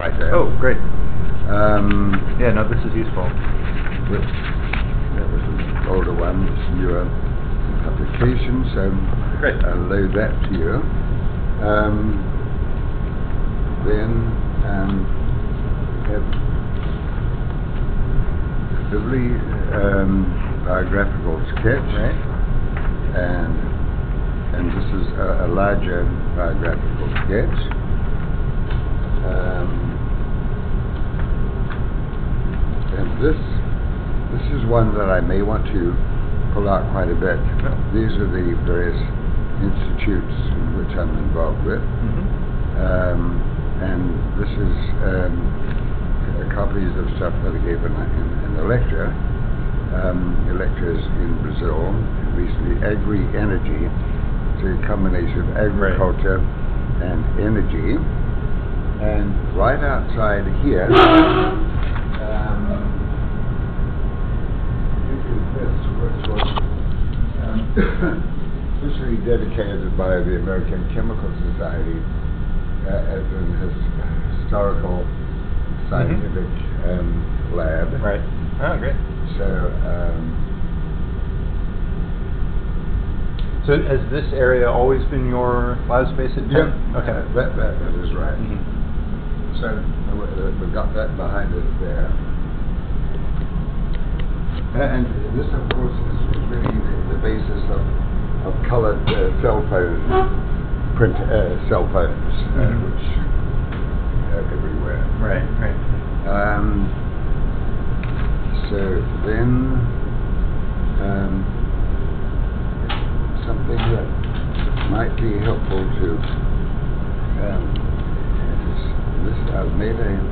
writer. Oh, great. Yeah, no, this is useful. That was an older one, this newer publication, so great. I'll load that to you. Then have a lovely biographical sketch, right? And this is a larger biographical sketch. And this is one that I may want to pull out quite a bit. Oh. These are the various institutes in which I'm involved with. And this is copies of stuff that I gave in the lecture. The lecture is in Brazil, and recently agri-energy. It's a combination of agriculture and energy. And right outside here, is this, which was officially dedicated by the American Chemical Society as an historical scientific lab. Right. Oh, great. So has this area always been your lab space at Penn? Yeah. Okay. That is right. So we've got that behind us there. And this, of course, is really the basis of colored cell phone cell phones, which are everywhere. Right. So then, something that might be helpful to is this. I've made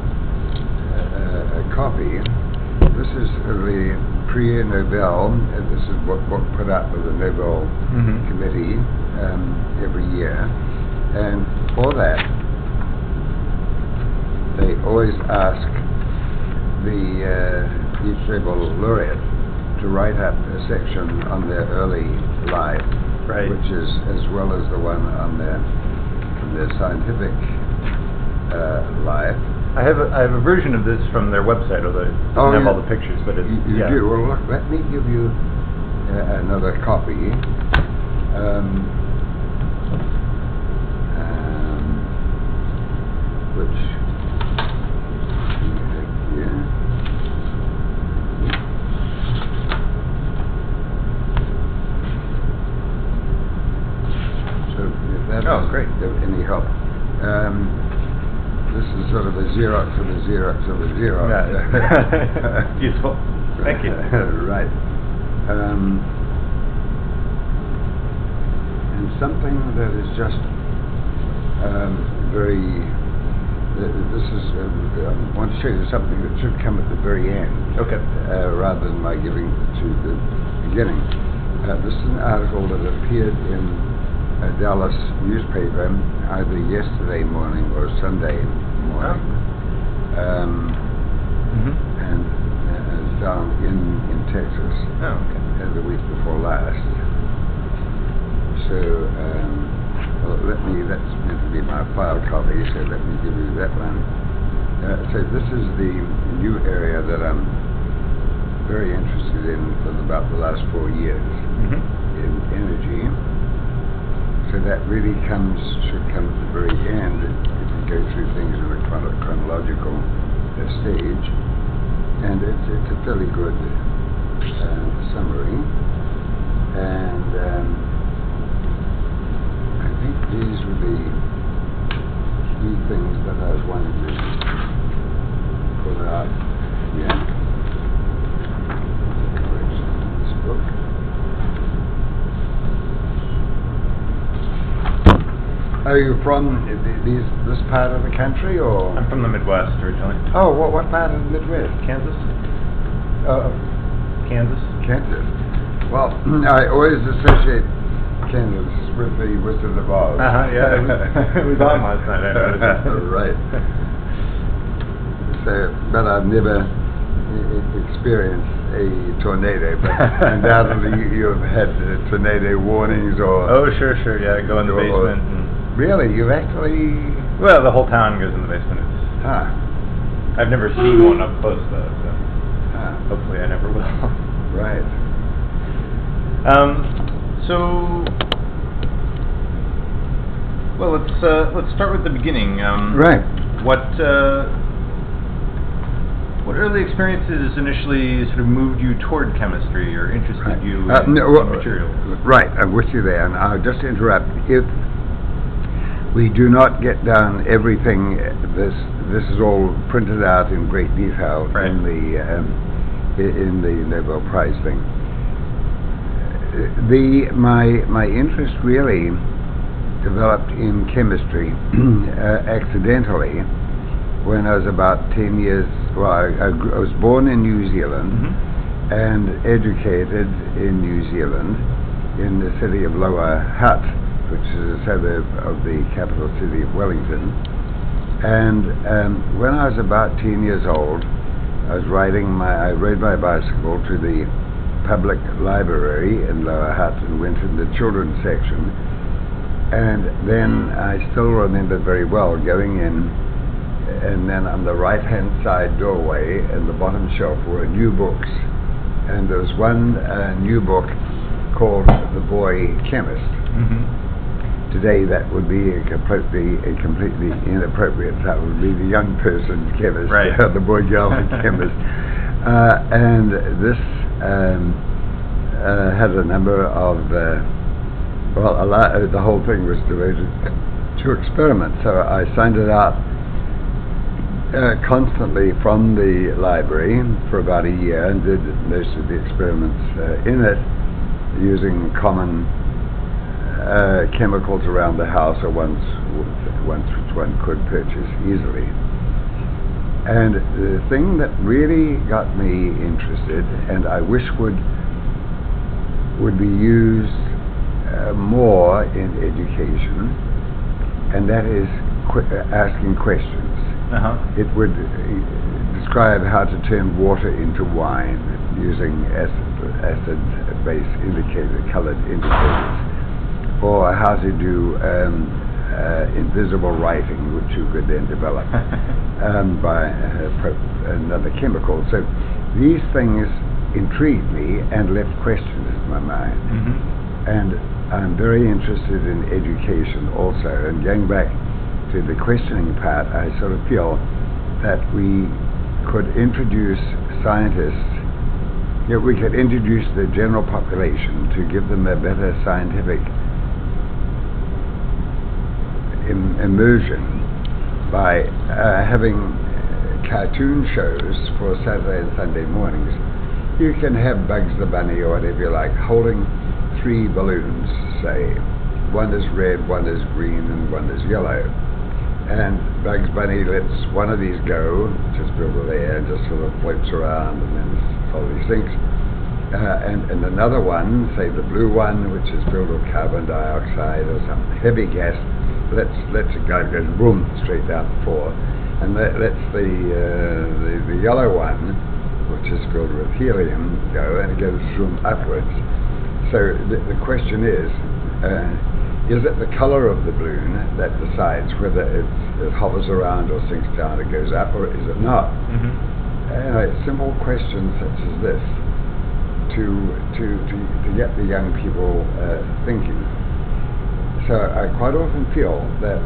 a copy. This is the Prix Nobel. This is what put out by the Nobel Committee every year, and for that they always ask each Nobel laureate to write up a section on their early life, which is as well as the one on their scientific life. I have a version of this from their website, although it doesn't have all the pictures, but it's you do. Well, look, let me give you another copy. Which here. So if that great. of any help. This is sort of a Xerox of a Xerox of a Xerox. Yeah. Useful. Thank you. Right. And something that is just very. This is. I want to show you something that should come at the very end. Okay. Rather than my giving to the beginning. This is an article that appeared in a Dallas newspaper either yesterday morning or Sunday morning, and it's down in Texas. Oh, okay. The week before last. So that's meant to be my file copy, so let me give you that one. So this is the new area that I'm very interested in for about the last 4 years in energy. So that really should come at the very end if you go through things in a chronological stage. And it's a fairly good summary. And I think these were the key things that I was wanting to pull out here. This book. Are you from this part of the country, or? I'm from the Midwest originally. Oh, what part of the Midwest? Kansas. Kansas. Kansas. Well, I always associate Kansas with the Wizard of Oz. Yeah, it was on last night. I noticed. Right. So, but I've never experienced a tornado, but undoubtedly you've had tornado warnings or... Oh, sure, yeah, go in the basement. Really? You've actually... Well, the whole town goes in the basement. Ah. I've never seen one up close though, so hopefully I never will. Right. So, well, let's start with the beginning. Right. What early experiences initially sort of moved you toward chemistry or interested you in materials? Right, I'm with you there, and I'll just interrupt. If we do not get down everything, this is all printed out in great detail in the Nobel Prize thing. My interest really developed in chemistry accidentally when I was about 10 years. Well, I was born in New Zealand and educated in New Zealand in the city of Lower Hutt, which is a suburb of the capital city of Wellington. And when I was about 10 years old, I rode my bicycle to the public library in Lower Hutt and went in the children's section. And then I still remember very well going in, and then on the right-hand side doorway in the bottom shelf were new books. And there was one new book called The Boy Chemist. Today that would be a completely inappropriate. That would be the young person chemist, the boy girl chemist. And this had a number of the whole thing was devoted to experiments. So I signed it out constantly from the library for about a year and did most of the experiments in it using common chemicals around the house, or ones which one could purchase easily. And the thing that really got me interested, and I wish would be used more in education, and that is asking questions. It would describe how to turn water into wine using acid-base colored indicators, or how to do invisible writing, which you could then develop by another chemical. So these things intrigued me and left questions in my mind. And I'm very interested in education also, and going back to the questioning part, I sort of feel that we could introduce scientists, we could introduce the general population to give them a better scientific immersion by having cartoon shows for Saturday and Sunday mornings. You can have Bugs the Bunny or whatever you like holding 3 balloons, say. One is red, one is green, and one is yellow. And Bugs Bunny lets one of these go, just filled with air, and just sort of floats around and then slowly sinks. And another one, say the blue one, which is filled with carbon dioxide or some heavy gas, lets it go, goes boom, straight down the floor. And lets the yellow one, which is filled with helium, go, and it goes zoom upwards. So the question is it the color of the balloon that decides whether it hovers around or sinks down, it goes up, or is it not? Simple questions such as this to get the young people thinking. So I quite often feel that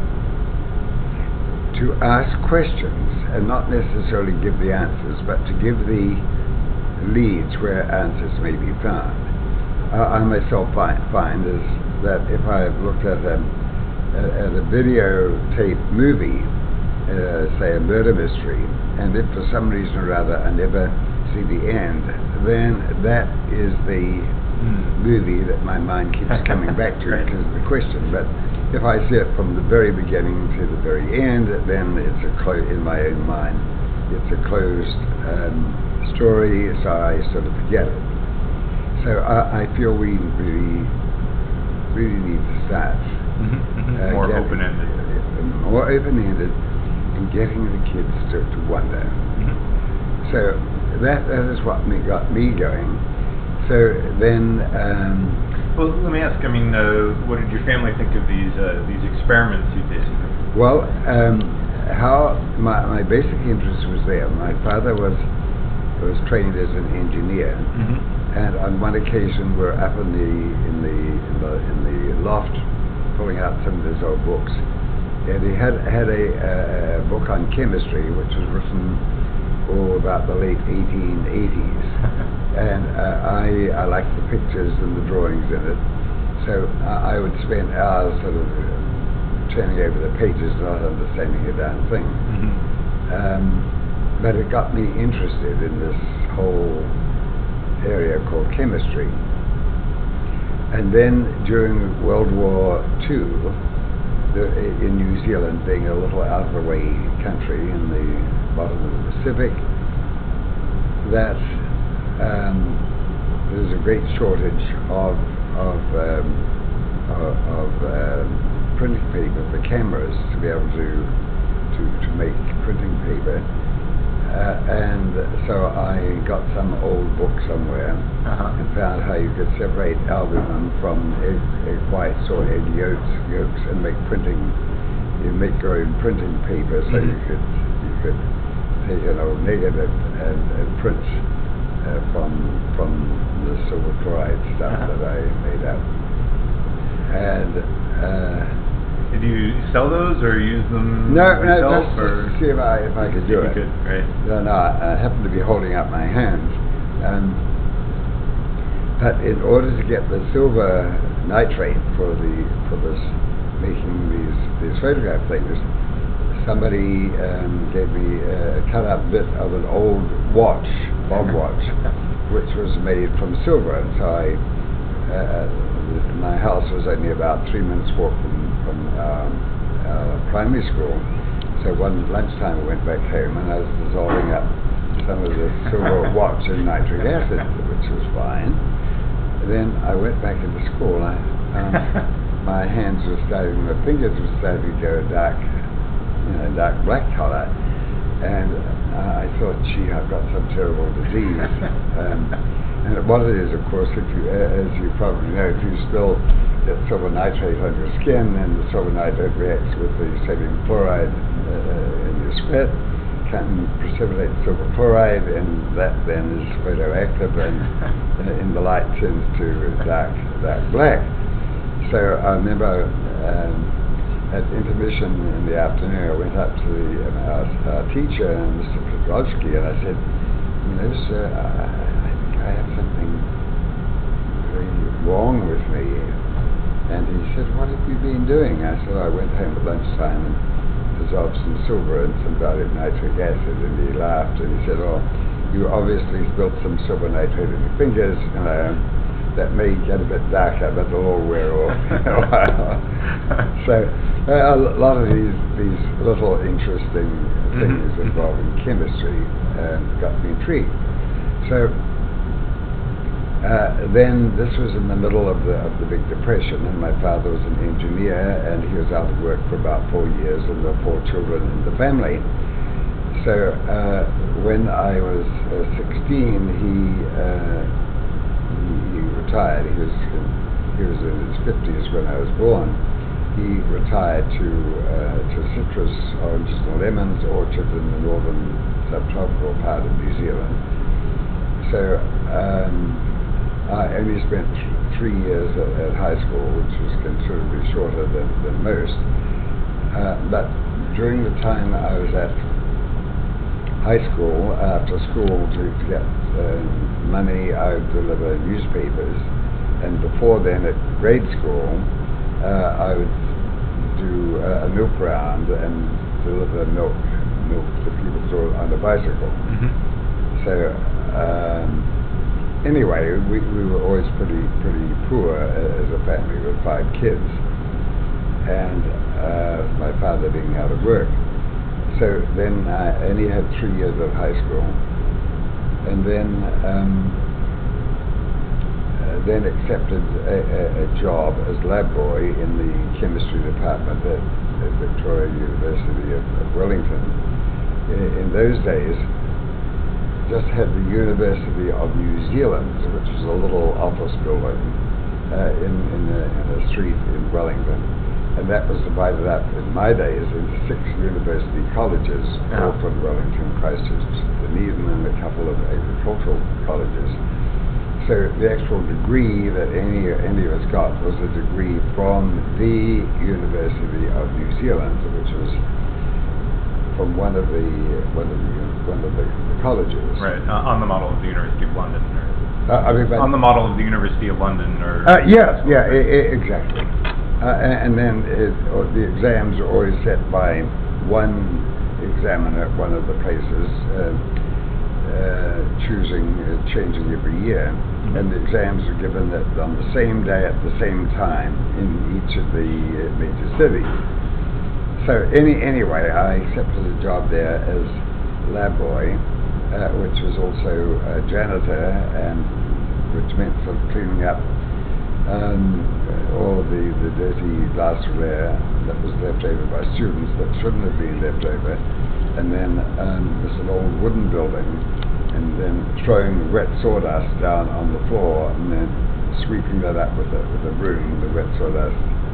to ask questions and not necessarily give the answers, but to give the leads where answers may be found. I myself find is that if I've looked at a videotape movie, say a murder mystery, and if for some reason or other I never see the end, then that is the movie that my mind keeps coming back to because of the question. But if I see it from the very beginning to the very end, then it's in my own mind, it's a closed story, so I sort of forget it. So I feel we really need to start more open-ended. More open-ended and getting the kids to wonder. So that is what got me going. So then... well, let me ask, what did your family think of these experiments you did? Well, how my basic interest was there. My father was trained as an engineer, and on one occasion we're up in the loft pulling out some of his old books, and he had a book on chemistry which was written about the late 1880s, and I liked the pictures and the drawings in it, so I would spend hours sort of turning over the pages, not understanding a damn thing. But it got me interested in this whole area called chemistry. And then during World War II, in New Zealand, being a little out of the way country in the bottom of the Pacific, that there's a great shortage of printing paper for cameras to be able to make printing paper. And so I got some old book somewhere and found how you could separate albumin from egg whites or egg yolks and make printing. You make your own printing paper, so you could take an old negative and print from the silver chloride stuff that I made up. And did you sell those or use them No, yourself? Just to see if I could do it. You could, right. No, I happened to be holding up my hands. But in order to get the silver nitrate for this making these photograph things, somebody gave me a cut-up bit of an old watch, Bob watch, which was made from silver. And so my house was only about 3 minutes walk from primary school. So one lunchtime I went back home and I was dissolving up some of the silver watch in nitric acid, which was fine. And then I went back into school. My hands were starting, my fingers were starting to go dark black color, and I thought, gee, I've got some terrible disease. And what it is, of course, if you, as you probably know, if you spill silver nitrate on your skin, and the silver nitrate reacts with the sodium chloride in your sweat, can precipitate silver chloride, and that then is photoactive, and in the light turns to dark black. So I remember at intermission in the afternoon, I went up to our teacher, Mr. Prodrowski, and I said, sir, I think I have something very wrong with me. And he said, what have you been doing? I said, I went home at lunchtime and dissolved some silver and some dilute nitric acid. And he laughed and he said, oh, you obviously spilled some silver nitrate in your fingers. That may get a bit darker, but it'll all wear off in a while. So a lot of these little interesting things involving chemistry got me intrigued. So then this was in the middle of the Big Depression, and my father was an engineer, and he was out of work for about 4 years, and there were 4 children in the family. So when I was 16, he retired. He was in his 50s when I was born. He retired to citrus, oranges and lemons orchard in the northern subtropical part of New Zealand. So I only spent 3 years at high school, which was considerably shorter than most. But during the time I was at high school, after school, to get money, I would deliver newspapers. And before then, at grade school, I would do a milk round and deliver milk to people on a bicycle. So anyway, we were always pretty poor as a family with 5 kids, and my father being out of work. So then I only had 3 years of high school, and then accepted a job as lab boy in the chemistry department at Victoria University of Wellington. In those days, just had the University of New Zealand, which was a little office building in a street in Wellington, and that was divided up in my days into 6 university colleges, Auckland, Wellington, Christchurch, Dunedin, and a couple of agricultural colleges. So the actual degree that any of us got was a degree from the University of New Zealand, which was from one of the colleges. Right, on the model of the University of London, or on the model of the University of London, or exactly. And then the exams are always set by one examiner at one of the places, changing every year. And the exams are given on the same day at the same time in each of the major cities. So anyway, I accepted a job there as lab boy, which was also a janitor, and which meant sort of cleaning up all the dirty glassware that was left over by students that shouldn't have been left over, and then there's an old wooden building, and then throwing wet sawdust down on the floor, and then sweeping that up with a broom. The wet sawdust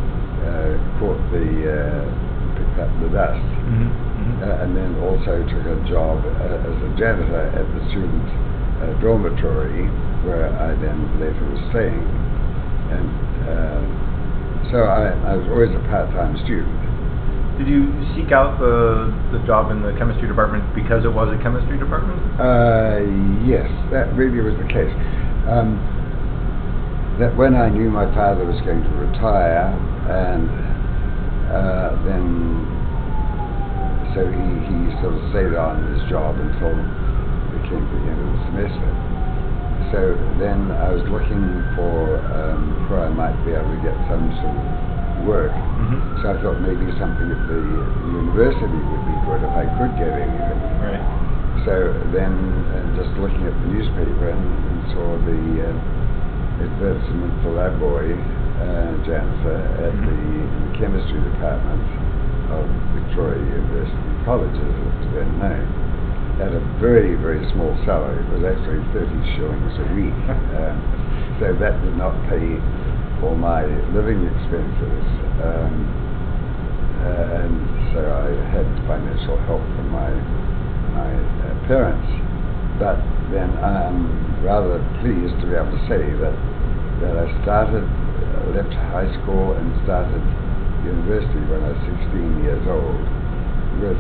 picked up the dust. And then also took a job as a janitor at the student dormitory, where I then later was staying. And so I was always a part-time student. Did you seek out the job in the chemistry department because it was a chemistry department? Yes, that really was the case. That when I knew my father was going to retire, and then so he sort of stayed on his job until it came to the end of the semester. So then I was looking for where I might be able to get some sort of work. So I thought maybe something at the university would be good if I could get anything. Right. So then just looking at the newspaper and saw the advertisement for lab boy janitor at the chemistry department of Victoria University College, as it was then known, at a very, very small salary. It was actually 30 shillings a week. So that did not pay for my living expenses. And so I had financial help from my parents. But then I'm rather pleased to be able to say that I left high school and started university when I was 16 years old, with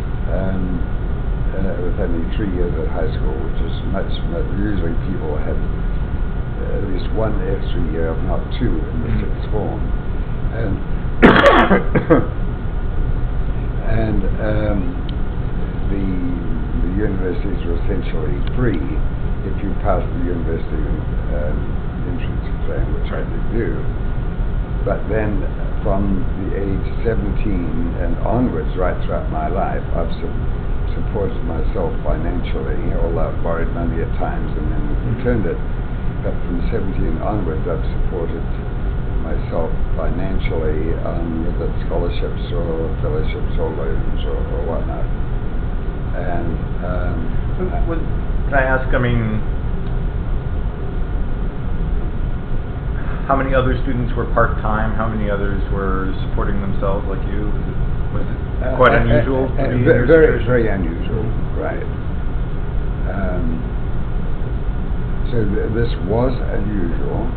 only 3 years at high school, which is much. Usually people have at least one extra year, if not 2, in the sixth form, and the universities were essentially free if you passed the university entrance exam, which I did do. But then from the age 17 and onwards, right throughout my life, I've supported myself financially, although I've borrowed money at times and then returned it. But from 17 onwards, I've supported myself financially, whether it's scholarships or fellowships or loans or whatnot. And can I ask, how many other students were part-time? How many others were supporting themselves like you? Was it quite unusual? Very, very unusual, right. So this was unusual.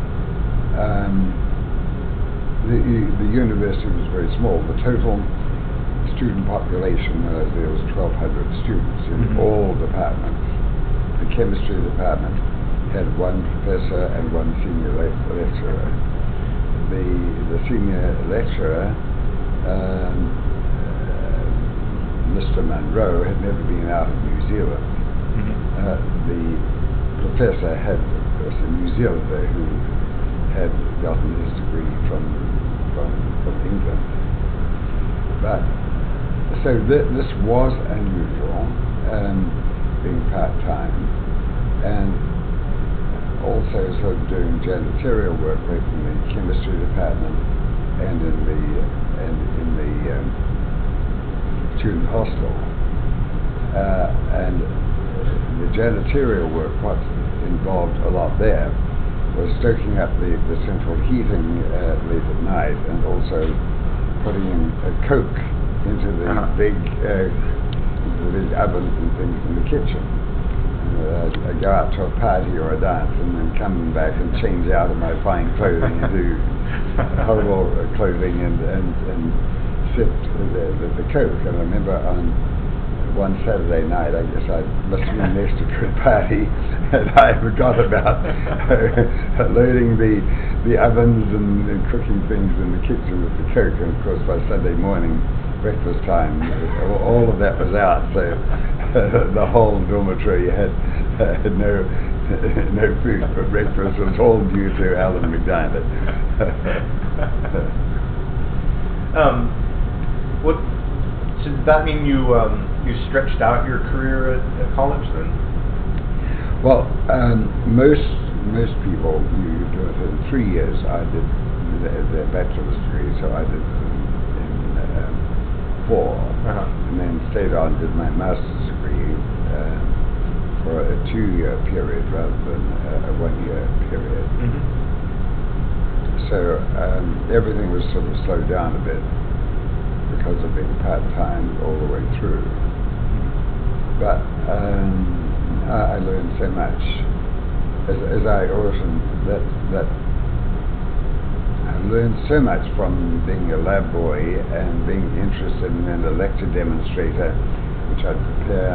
The university was very small. The total student population there was 1,200 students in all departments. The chemistry department had one professor and one senior lecturer. The senior lecturer, Mr. Munro, had never been out of New Zealand. The professor was a New Zealander who had gotten his degree from England. But so this was unusual, being part-time, and also sort of doing janitorial work both in the chemistry department and in the student hostel. And the janitorial work, what involved a lot there, was stoking up the central heating late at night, and also putting in coke into the big ovens and things in the kitchen. I go out to a party or a dance and then come back and change out of my fine clothing into horrible clothing and sip the coke. And I remember on one Saturday night, I guess I must have been next to a party, and I forgot about loading the ovens and cooking things in the kitchen with the coke. And of course, by Sunday morning, breakfast time, all of that was out. So the whole dormitory had no food for breakfast. It was all due to Alan McDiarmid. So does that mean you stretched out your career at college then? Well, most people, you do it in 3 years. I did the bachelor's degree, so I did in 4, and then stayed on and did my master's degree for a 2-year period rather than a 1-year period. So everything was sort of slowed down a bit because of being part-time all the way through. But I learned so much. As I often, that I learned so much from being a lab boy and being interested in an lecture demonstrator, which I'd prepare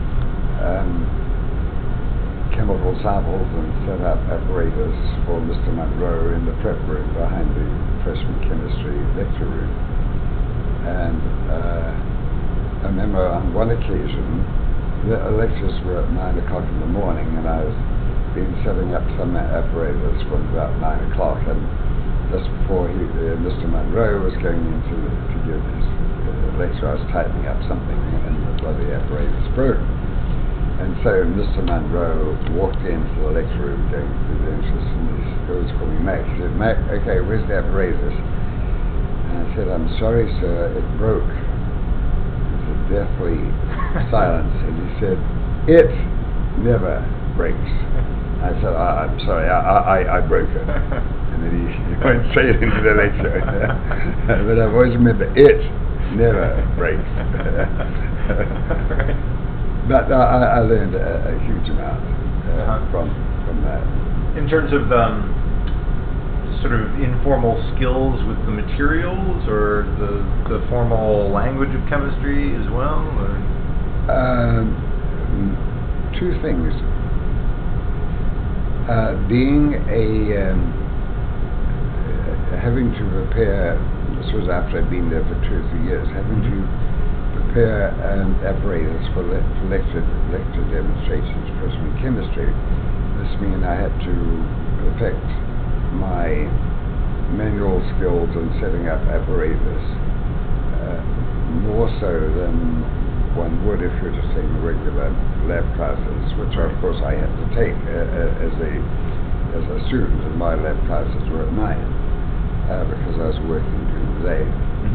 chemical samples and set up apparatus for Mr. Munro in the prep room behind the freshman chemistry lecture room. And I remember on one occasion, the lectures were at 9 o'clock in the morning, and I was been setting up some apparatus from about 9 o'clock, and just before Mr. Munro was going in to give his lecture, I was tightening up something, and the bloody apparatus broke. And so Mr. Munro walked into the lecture room going through the entrance, and he always called me Mac. He said, "Mac, okay, where's the apparatus?" And I said, "I'm sorry, sir, it broke." It was deathly silence, and he said, "It never breaks." I said, "I'm sorry, I broke it." And then he went straight into the lecture. But I've always remembered, it never breaks. But I learned a huge amount from that. In terms of sort of informal skills with the materials, or the formal language of chemistry as well? Or? Two things. Being having to prepare, this was after I'd been there for 2 or 3 years, having to prepare apparatus for lecture demonstrations, freshman chemistry. This means I had to perfect my manual skills in setting up apparatus more so than one would if you were just taking regular lab classes, which of course I had to take as a student, and my lab classes were at 9 because I was working during the day.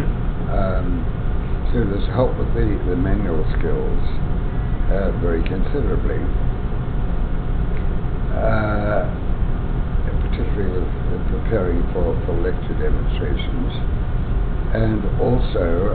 So this helped with the manual skills very considerably, particularly with preparing for lecture demonstrations. And also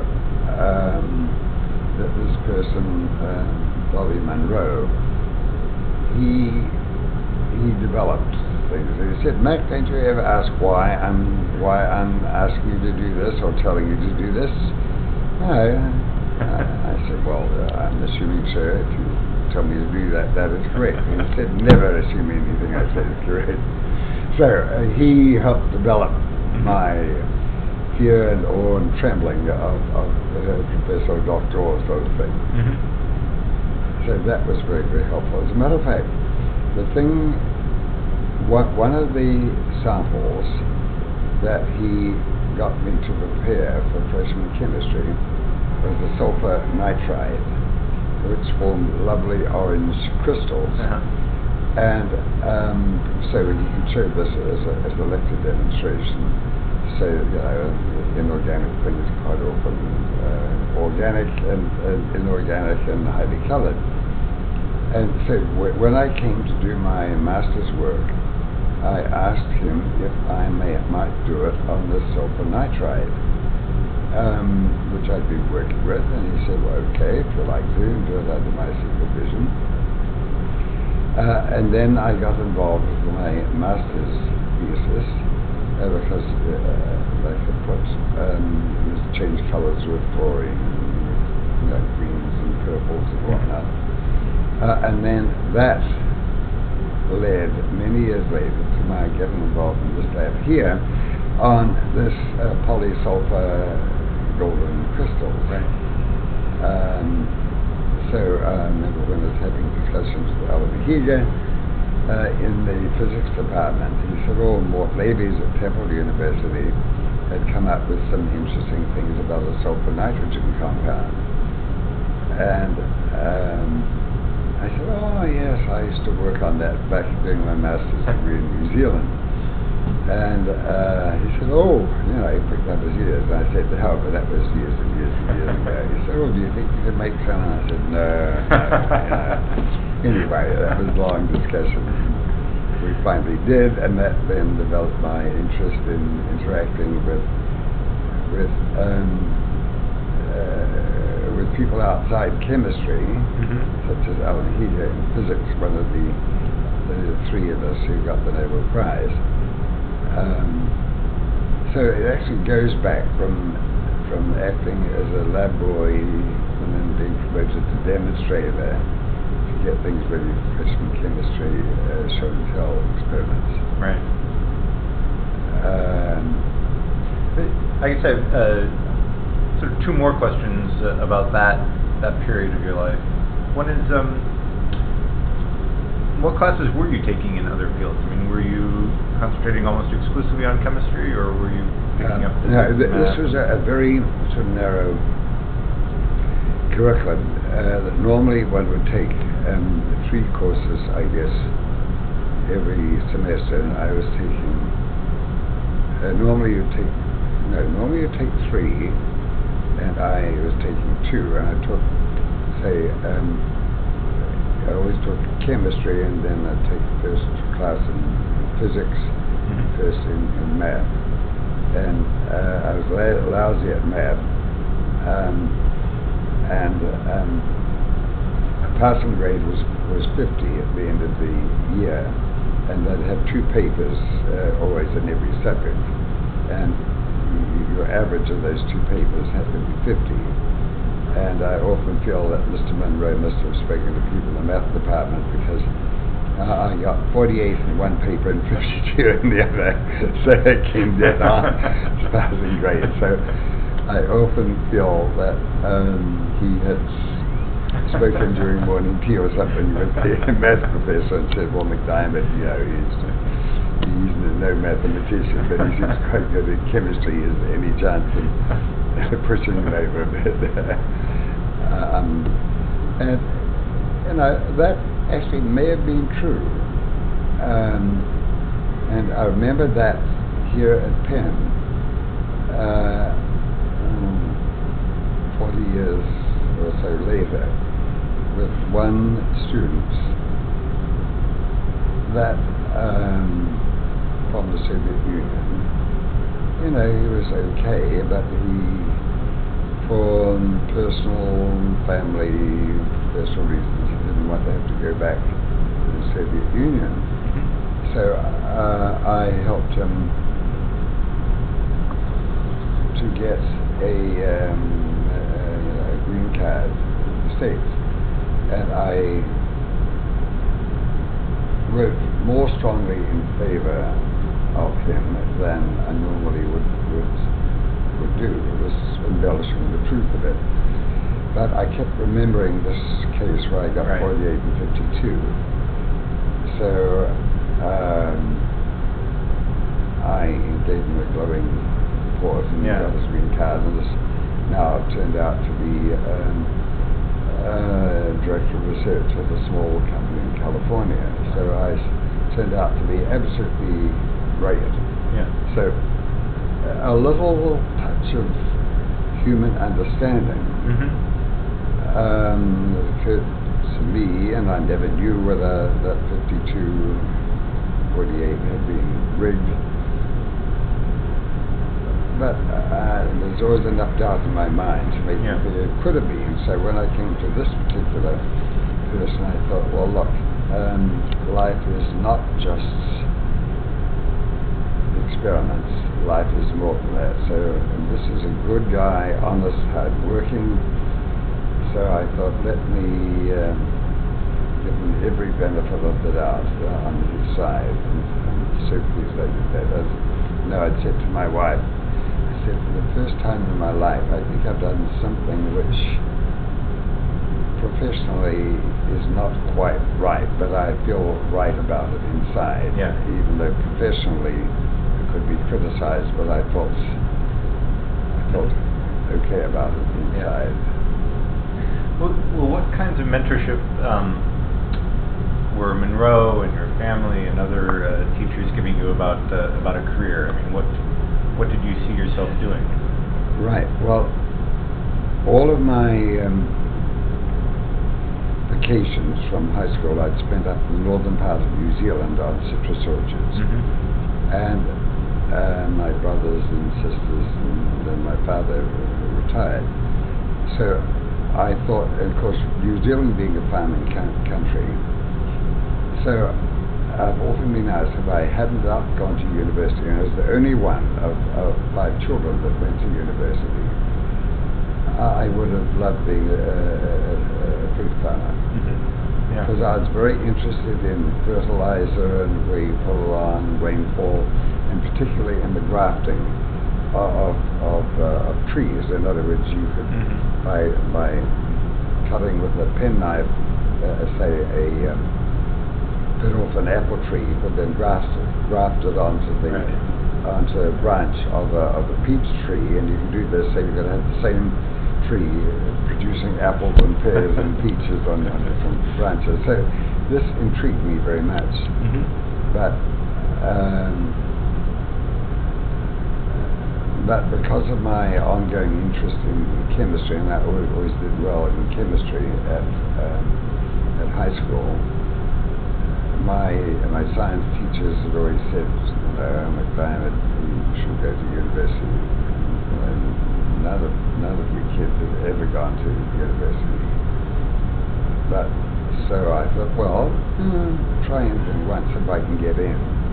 that this person, Bobby Munro, he developed things. He said, "Mac, don't you ever ask why I'm asking you to do this or telling you to do this?" No. I said, "Well, I'm assuming, sir, if you tell me to do that, that is correct." And he said, "Never assume anything I say is correct." So he helped develop my fear and awe and trembling of Professor Doctor, so to speak. So that was very, very helpful. As a matter of fact, one of the samples that he got me to prepare for freshman chemistry was the sulfur nitride, which formed lovely orange crystals. And so you can show this as a lecture demonstration. So, inorganic things quite often organic and inorganic and highly colored. And so when I came to do my master's work, I asked him if I might do it on the sulfur nitride. which I'd been working with, and he said, well, okay, if you like to, do it under my supervision. And then I got involved with my master's thesis, because they could put, change colors with fluorine, greens and purples and whatnot. And then that led, many years later, to my getting involved in this lab here on this polysulfur golden crystals. Right. So I remember when I was having discussions with Alan Mejia in the physics department, he said, Mort Levy's at Temple University had come up with some interesting things about a sulfur nitrogen compound. And I said, yes, I used to work on that back doing my master's degree in New Zealand. And he said, he picked up his ears. And I said, but that was years and years and years ago. He said, do you think you could make some? And I said, no. Anyway, that was a long discussion. We finally did, and that then developed my interest in interacting with people outside chemistry, such as Alan Mejia in physics, one of the three of us who got the Nobel Prize. So it actually goes back from acting as a lab boy and then being promoted to demonstrator to get things ready for freshman chemistry, show and tell experiments. Right. I guess I have sort of two more questions about that period of your life. One is, what classes were you taking in other fields? I mean, were you concentrating almost exclusively on chemistry, or were you picking up physics? No, this was a very sort of narrow curriculum. That normally one would take 3 courses, I guess, every semester, and I was taking. Normally you'd take 3, and I was taking 2, and I took, say, I always took chemistry, and then I'd take the first class in physics, first in math. And I was lousy at math, and a passing grade was 50 at the end of the year, and I'd have 2 papers always in every subject, and your average of those 2 papers had to be 50. And I often feel that Mr. Monroe must have spoken to people in the math department, because I got 48 in one paper and 52 in the other, so it came dead on passing grade. So I often feel that he had spoken during morning tea or something with the math professor and said, well, McDiarmid, he's no mathematician, but he seems quite good at chemistry. Is there any chance of pushing him over a bit? And that actually may have been true. And I remember that here at Penn, 40 years or so later, with one student that from the Soviet Union. He was okay, but for personal, personal reasons, he didn't want to have to go back to the Soviet Union. So I helped him to get a green card in the States, and I wrote more strongly in favor of him than I normally would do. It was embellishing the truth of it. But I kept remembering this case where I got 48 and 52. So I gave him a glowing report, and he got his green card, and this now turned out to be director of research at a small company in California. So I turned out to be absolutely great. Yeah. So a little touch of human understanding occurred to me, and I never knew whether that 52-48 had been rigged. but there's always enough doubt in my mind to make me Yeah. think it could have been. So when I came to this particular person, I thought, well, look, life is not just experiments. Life is more than that. So and this is a good guy, honest, hard-working. So I thought, let me give him every benefit of the doubt on his side. And so pleased I did that. As you know, I'd said to my wife, I said, for the first time in my life, I think I've done something which professionally is not quite right, but I feel right about it inside. Yeah. Even though professionally it could be criticized, but I felt okay about it inside. Well, what kinds of mentorship were Monroe and your family and other teachers giving you about a career? I mean, what did you see yourself doing? Right. Well, all of my vacations from high school I'd spent up in the northern part of New Zealand on citrus orchards. Mm-hmm. And my brothers and sisters and then my father were retired. So I thought, and of course, New Zealand being a farming country, so I've often been asked if I hadn't not gone to university, and I was the only one of 5 children that went to university, I would have loved being a fruit farmer. Mm-hmm. Yeah. Because I was very interested in fertilizer and where you put it on, rainfall, and particularly in the grafting of trees. In other words, you could, by cutting with a penknife, say a bit off an apple tree, you could then graft it onto a branch of a peach tree, and you can do this, so you're going to have the same tree producing apples and pears and peaches on different branches. So this intrigued me very much. Mm-hmm. But because of my ongoing interest in chemistry, and I always did well in chemistry at high school, my science teachers had always said, McDiarmid, you should go to university. And none of you kids had ever gone to university. But so I thought, well, try anything once if I can get in.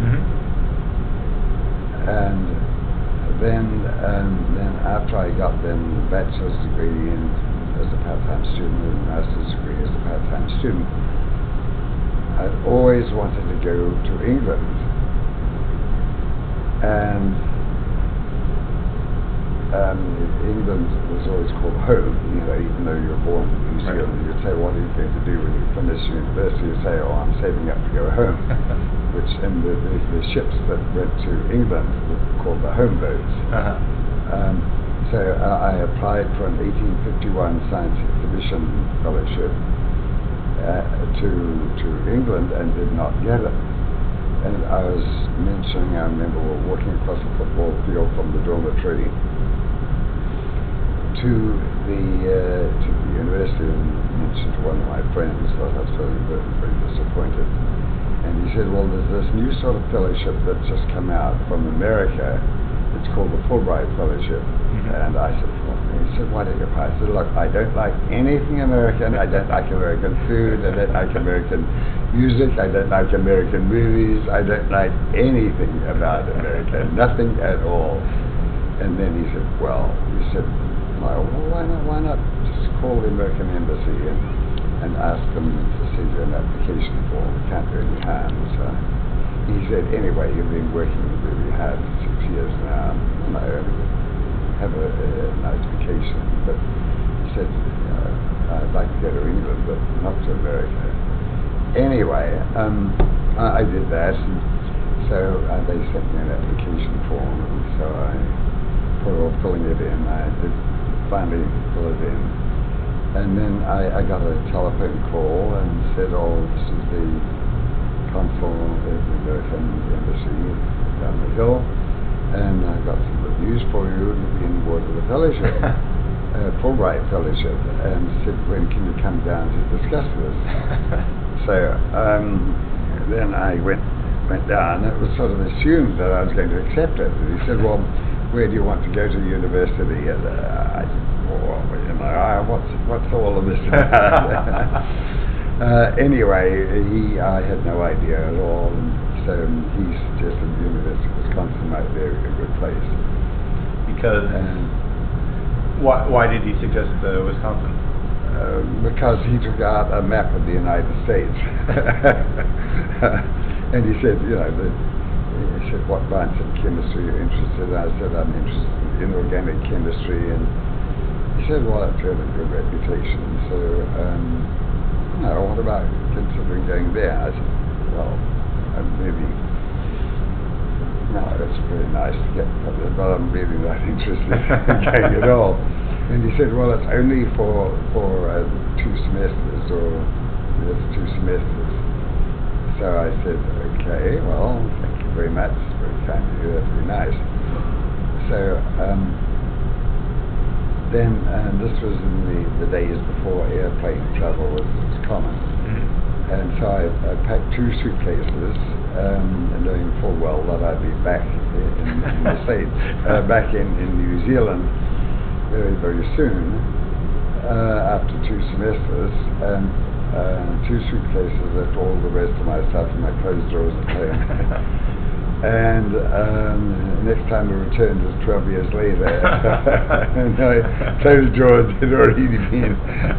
Mm-hmm. And then after I got the bachelor's degree as a part-time student and a master's degree as a part-time student, I'd always wanted to go to England. And England was always called home, even though you were born in New Zealand. Right. You'd say, what are you going to do when you finish university? You'd say, oh, I'm saving up to go home. Which in the ships that went to England were called the home boats. Uh-huh. So I applied for an 1851 Science Exhibition Fellowship to England and did not get it. And I was mentioning, I remember we were walking across a football field from the dormitory to the university, and mentioned to one of my friends that I was feeling very disappointed. And he said, well, there's this new sort of fellowship that's just come out from America. It's called the Fulbright Fellowship. Mm-hmm. And I said, well, he said, why don't you apply? I said, look, I don't like anything American. I don't like American food. I don't like American music. I don't like American movies. I don't like anything about America. Nothing at all. And then he said, well, well, why not just call the American Embassy and ask them to send you an application form? Can't do any harm. So he said, anyway, you've been working really hard for 6 years now. Have a nice vacation. But he said, I'd like to go to England, but not to America. Anyway, I did that, and so they sent me an application form, and so I put off filling it in. I did finally fill it in. And then I got a telephone call and said, oh, this is the consul of the American Embassy down the hill, and I've got some good news for you. You've been awarded a fellowship, Fulbright Fellowship, and said, when can you come down to discuss this? So then I went down. It was sort of assumed that I was going to accept it. And he said, well, where do you want to go to university? And I said, well, what's all of this about? Anyway, I had no idea at all, and so he suggested the University of Wisconsin might be a good place. Because why did he suggest Wisconsin? Because he took out a map of the United States, and he said, he said, what branch of chemistry are you interested in? I said, I'm interested in inorganic chemistry, and he said, well, it's got a good reputation, so what about considering going there? I said, well, maybe, no, it's very nice to get, but I'm really not interested in going at all. And he said, well, it's only for 2 semesters, or it's 2 semesters. So I said, okay, well, thank you very much. It's very kind of you. That's very nice. So then, this was in the days before airplane travel was common. Mm-hmm. And so I packed 2 suitcases, knowing full well that I'd be back in the States, back in New Zealand very, very soon, after 2 semesters, and 2 suitcases left all the rest of my stuff in my clothes drawers at home. And next time I returned was 12 years later, and my clothes drawers had already been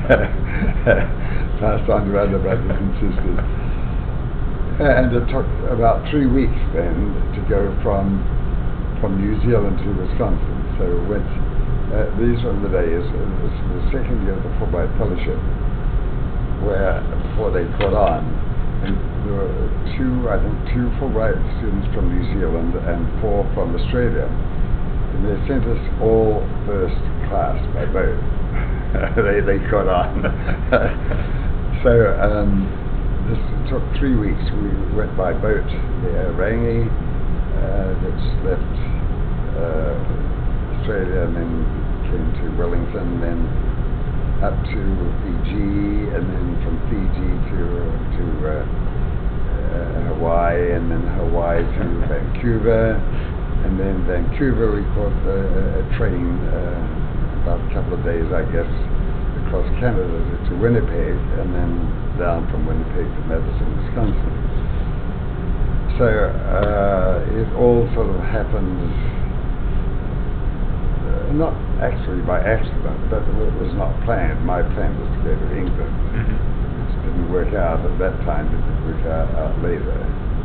passed on to other brothers and sisters. And it took about 3 weeks then to go from New Zealand to Wisconsin. So these were the days, it was the second year of the Fulbright Fellowship, where before they caught on, and there were 2 Fulbright students from New Zealand and 4 from Australia, and they sent us all first class by boat. they caught on. So this took 3 weeks. We went by boat, the Rangi, which left Australia, and then came to Wellington, then up to Fiji, and then from Fiji to Hawaii, and then Hawaii to Vancouver, and then Vancouver we caught a train about a couple of days, I guess, across Canada to Winnipeg, and then down from Winnipeg to Madison, Wisconsin. So it all sort of happened not actually by accident, but it was not planned. My plan was to go to England, which didn't work out at that time, but it worked out later.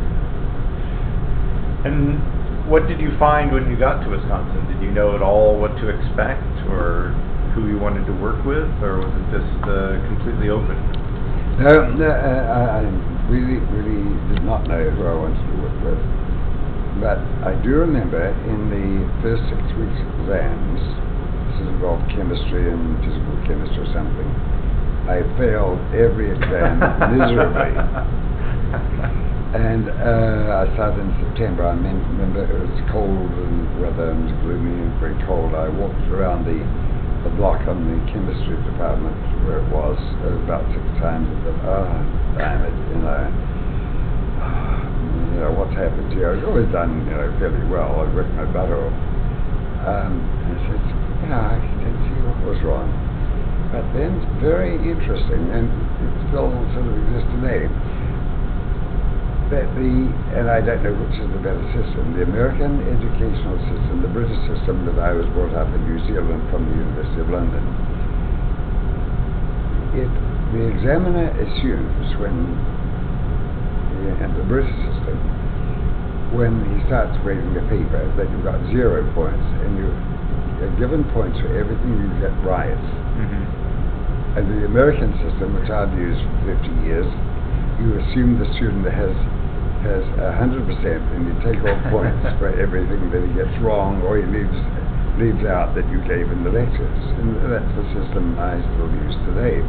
And what did you find when you got to Wisconsin? Did you know at all what to expect, or who you wanted to work with, or was it just completely open? No, I really did not know who I wanted to work with. But I do remember in the first 6 weeks exams, this involved chemistry and physical chemistry or something, I failed every exam miserably. And I started in September. I remember it was cold and weather and gloomy and very cold. I walked around the block on the chemistry department where it was about 6 times and thought, oh, damn it, what's happened here? I've always done, fairly well. I've worked my butt off. And I said, I didn't see what was wrong. But then, very interesting, and it still sort of exists today, that and I don't know which is the better system, the American educational system, the British system that I was brought up in New Zealand from the University of London. The examiner assumes and the British system, when he starts grading the paper, that you've got 0 points, and you're given points for everything you get right. Mm-hmm. And the American system, which I've used for 50 years, you assume the student has 100%, and you take off points for everything that he gets wrong, or he leaves out that you gave in the lectures. And that's the system I still use today.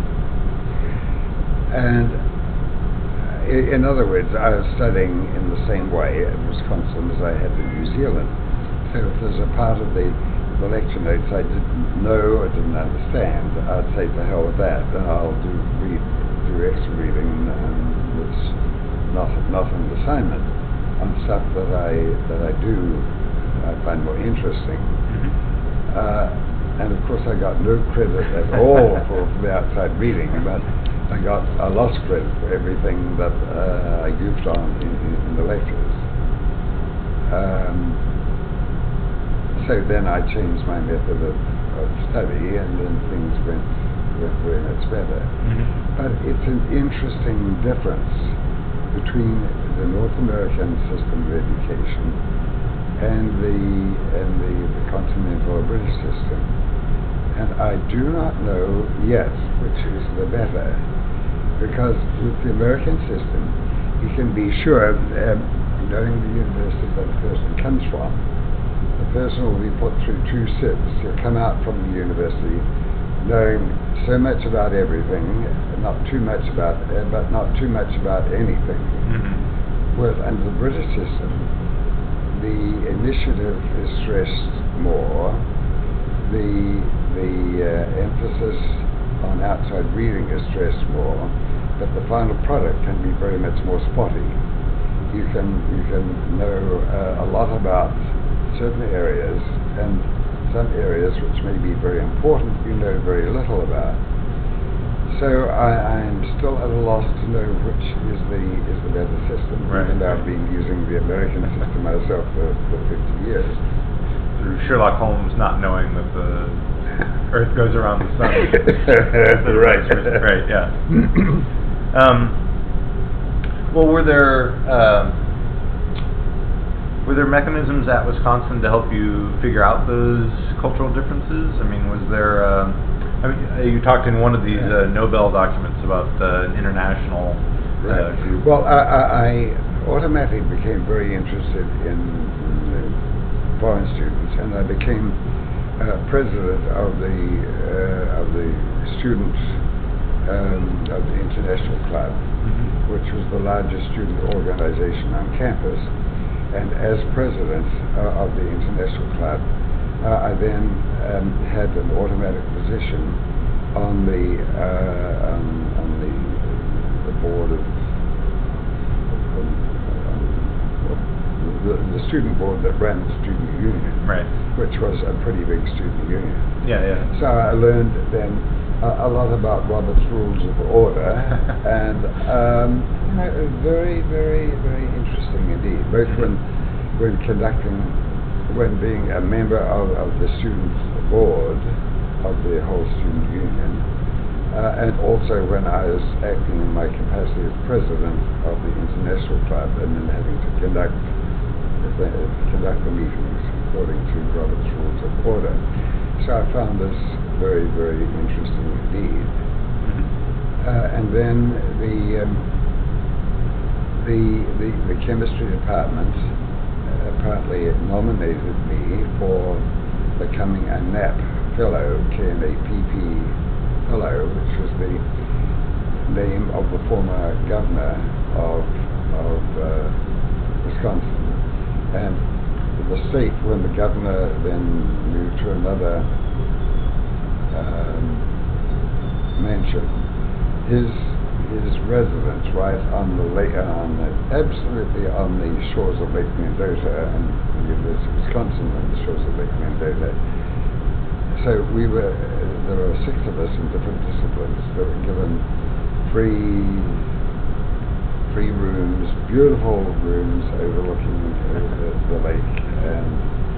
And in other words, I was studying in the same way at Wisconsin as I had in New Zealand. So if there's a part of the lecture notes I didn't know or didn't understand, I'd say to hell with that, and I'll do extra reading, that's not an assignment, on stuff that I do I find more interesting. Mm-hmm. And of course I got no credit at all for the outside reading, but I lost credit for everything that I goofed on in the lectures. So then I changed my method of study, and then things went very much better. Mm-hmm. But it's an interesting difference between the North American system of education and the continental British system. And I do not know yet which is the better, because with the American system, you can be sure, knowing the university that a person comes from, the person will be put through 2 sits. You'll come out from the university knowing so much about everything, not too much about, but not too much about anything. Mm-hmm. Whereas under the British system, the initiative is stressed more. The emphasis on outside reading is stressed more, but the final product can be very much more spotty. You can know a lot about certain areas, and some areas which may be very important you know very little about. So I'm still at a loss to know which is the better system, Right. even though I've been using the American system myself for 50 years. Through Sherlock Holmes not knowing that the Earth goes around the sun. Right. Right, yeah. Well, were there mechanisms at Wisconsin to help you figure out those cultural differences? I mean, was there, you talked in one of these Nobel documents about an international group. Well, I automatically became very interested in foreign students, and I became president of the students of the International Club, Mm-hmm. which was the largest student organization on campus. And as president of the International Club, I then had an automatic position on the board of the student board that ran the student union, Right. which was a pretty big student union. Yeah, yeah. So I learned then a lot about Robert's Rules of Order, and very, very, very interesting indeed. Both when being a member of the student board of the whole student union, and also when I was acting in my capacity as president of the International Club, and then having to conduct the meetings according to Robert's Rules of Order. So I found this very, very interesting indeed. Mm-hmm. And then the chemistry department apparently nominated me for becoming a KNAPP fellow, KNAPP fellow, which was the name of the former governor of Wisconsin. And the state, when the governor then moved to another mansion, his residence right on the lake, absolutely on the shores of Lake Mendota, and the University of Wisconsin on the shores of Lake Mendota. So there were 6 of us in different disciplines that were given free rooms, beautiful rooms overlooking the lake, and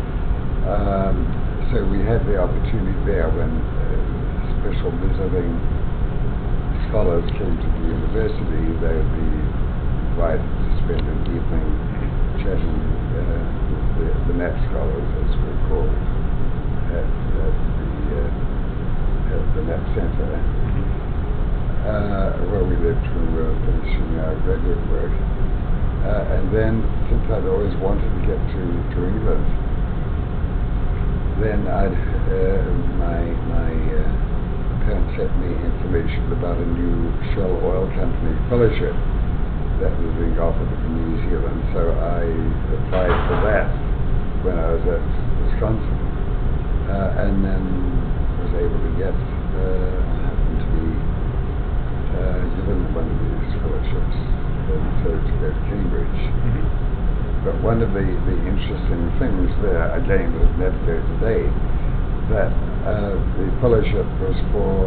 so we had the opportunity there when special visiting scholars came to the university. They would be invited to spend an evening chatting with the NAP scholars, as we're called, at the NAP Center. Where we lived when we were finishing our graduate work. And then, since I'd always wanted to get to England, then my parents sent me information about a new Shell Oil Company fellowship that was being offered in New Zealand. So I applied for that when I was at Wisconsin, and then was able to get, happened to be given one of these scholarships, and so to go to Cambridge. Mm-hmm. But one of the interesting things there, again, was never go today, that the fellowship was for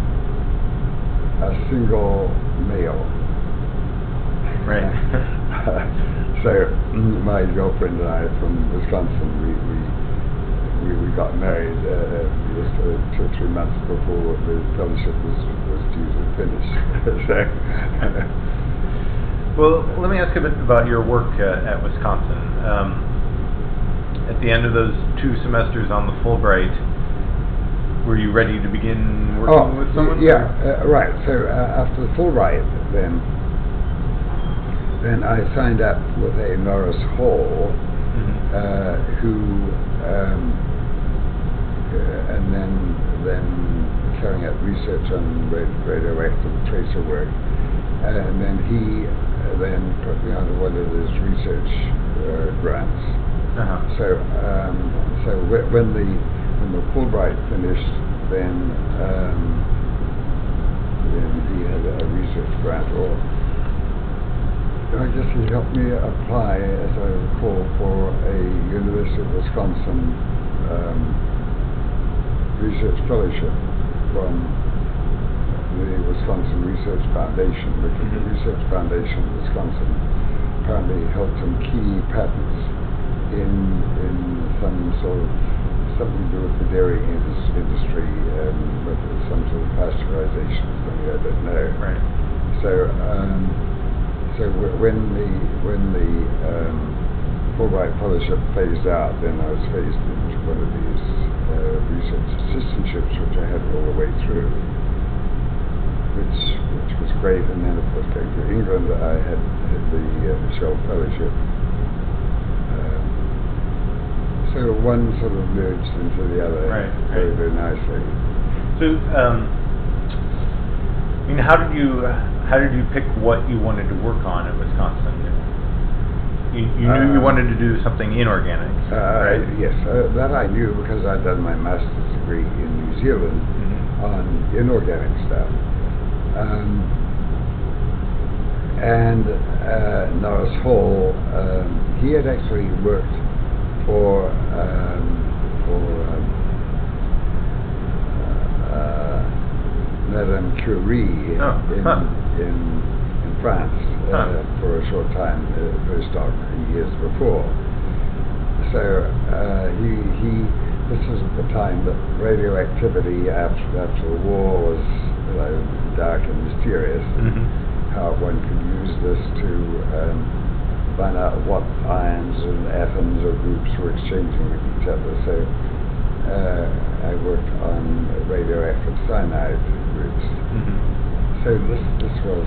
a single male. Right. So my girlfriend and I from Wisconsin, we got married just 2 or 3 months before the fellowship was due to finish. So, well, let me ask a bit about your work at Wisconsin. At the end of those 2 semesters on the Fulbright, were you ready to begin working with someone? Yeah, right. So after the Fulbright, then I signed up with a Norris Hall, who, and then carrying out research on radioactive tracer work, and then he put me on one of his research grants. So when the Fulbright finished, then he had a research grant, or I guess he helped me apply, as I recall, for a University of Wisconsin research fellowship from the Wisconsin Research Foundation, because the Research Foundation of Wisconsin apparently held some key patents in some sort of something to do with the dairy industry, with some sort of pasteurization or something, I don't know. Right. So when the Fulbright Fellowship phased out, then I was phased into one of these research assistantships, which I had all the way through, which was great. And then, of course, going to England, I had the Shell Fellowship. So one sort of merged into the other very, very nicely. So, I mean, how did you pick what you wanted to work on at Wisconsin? You knew you wanted to do something inorganic, right? Yes, that I knew because I'd done my master's degree in New Zealand on inorganic stuff. And Norris Hall, he had actually worked for Madame Curie in France for a short time, postdoc years before. So this was at the time that radioactivity after the war was dark and mysterious. How one could use this to find out what ions and atoms or groups were exchanging with each other. So I worked on radioactive cyanide groups. So this was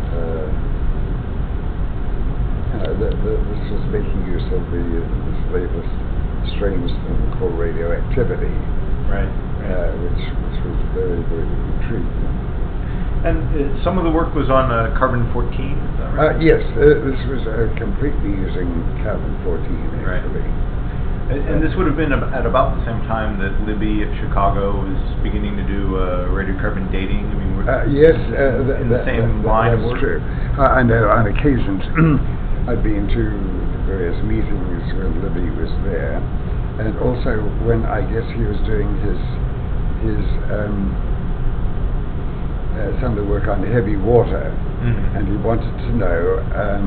this was making use of this latest strange thing called radioactivity, which was very, very intriguing. And some of the work was on carbon-14, is that right? Yes, this was completely using carbon-14, actually. And this would have been at about the same time that Libby at Chicago was beginning to do radiocarbon dating. I mean, yes, in the same line of work. That's true. I know on occasions I'd been to various meetings when Libby was there, and also when I guess he was doing his some of the work on heavy water, and he wanted to know,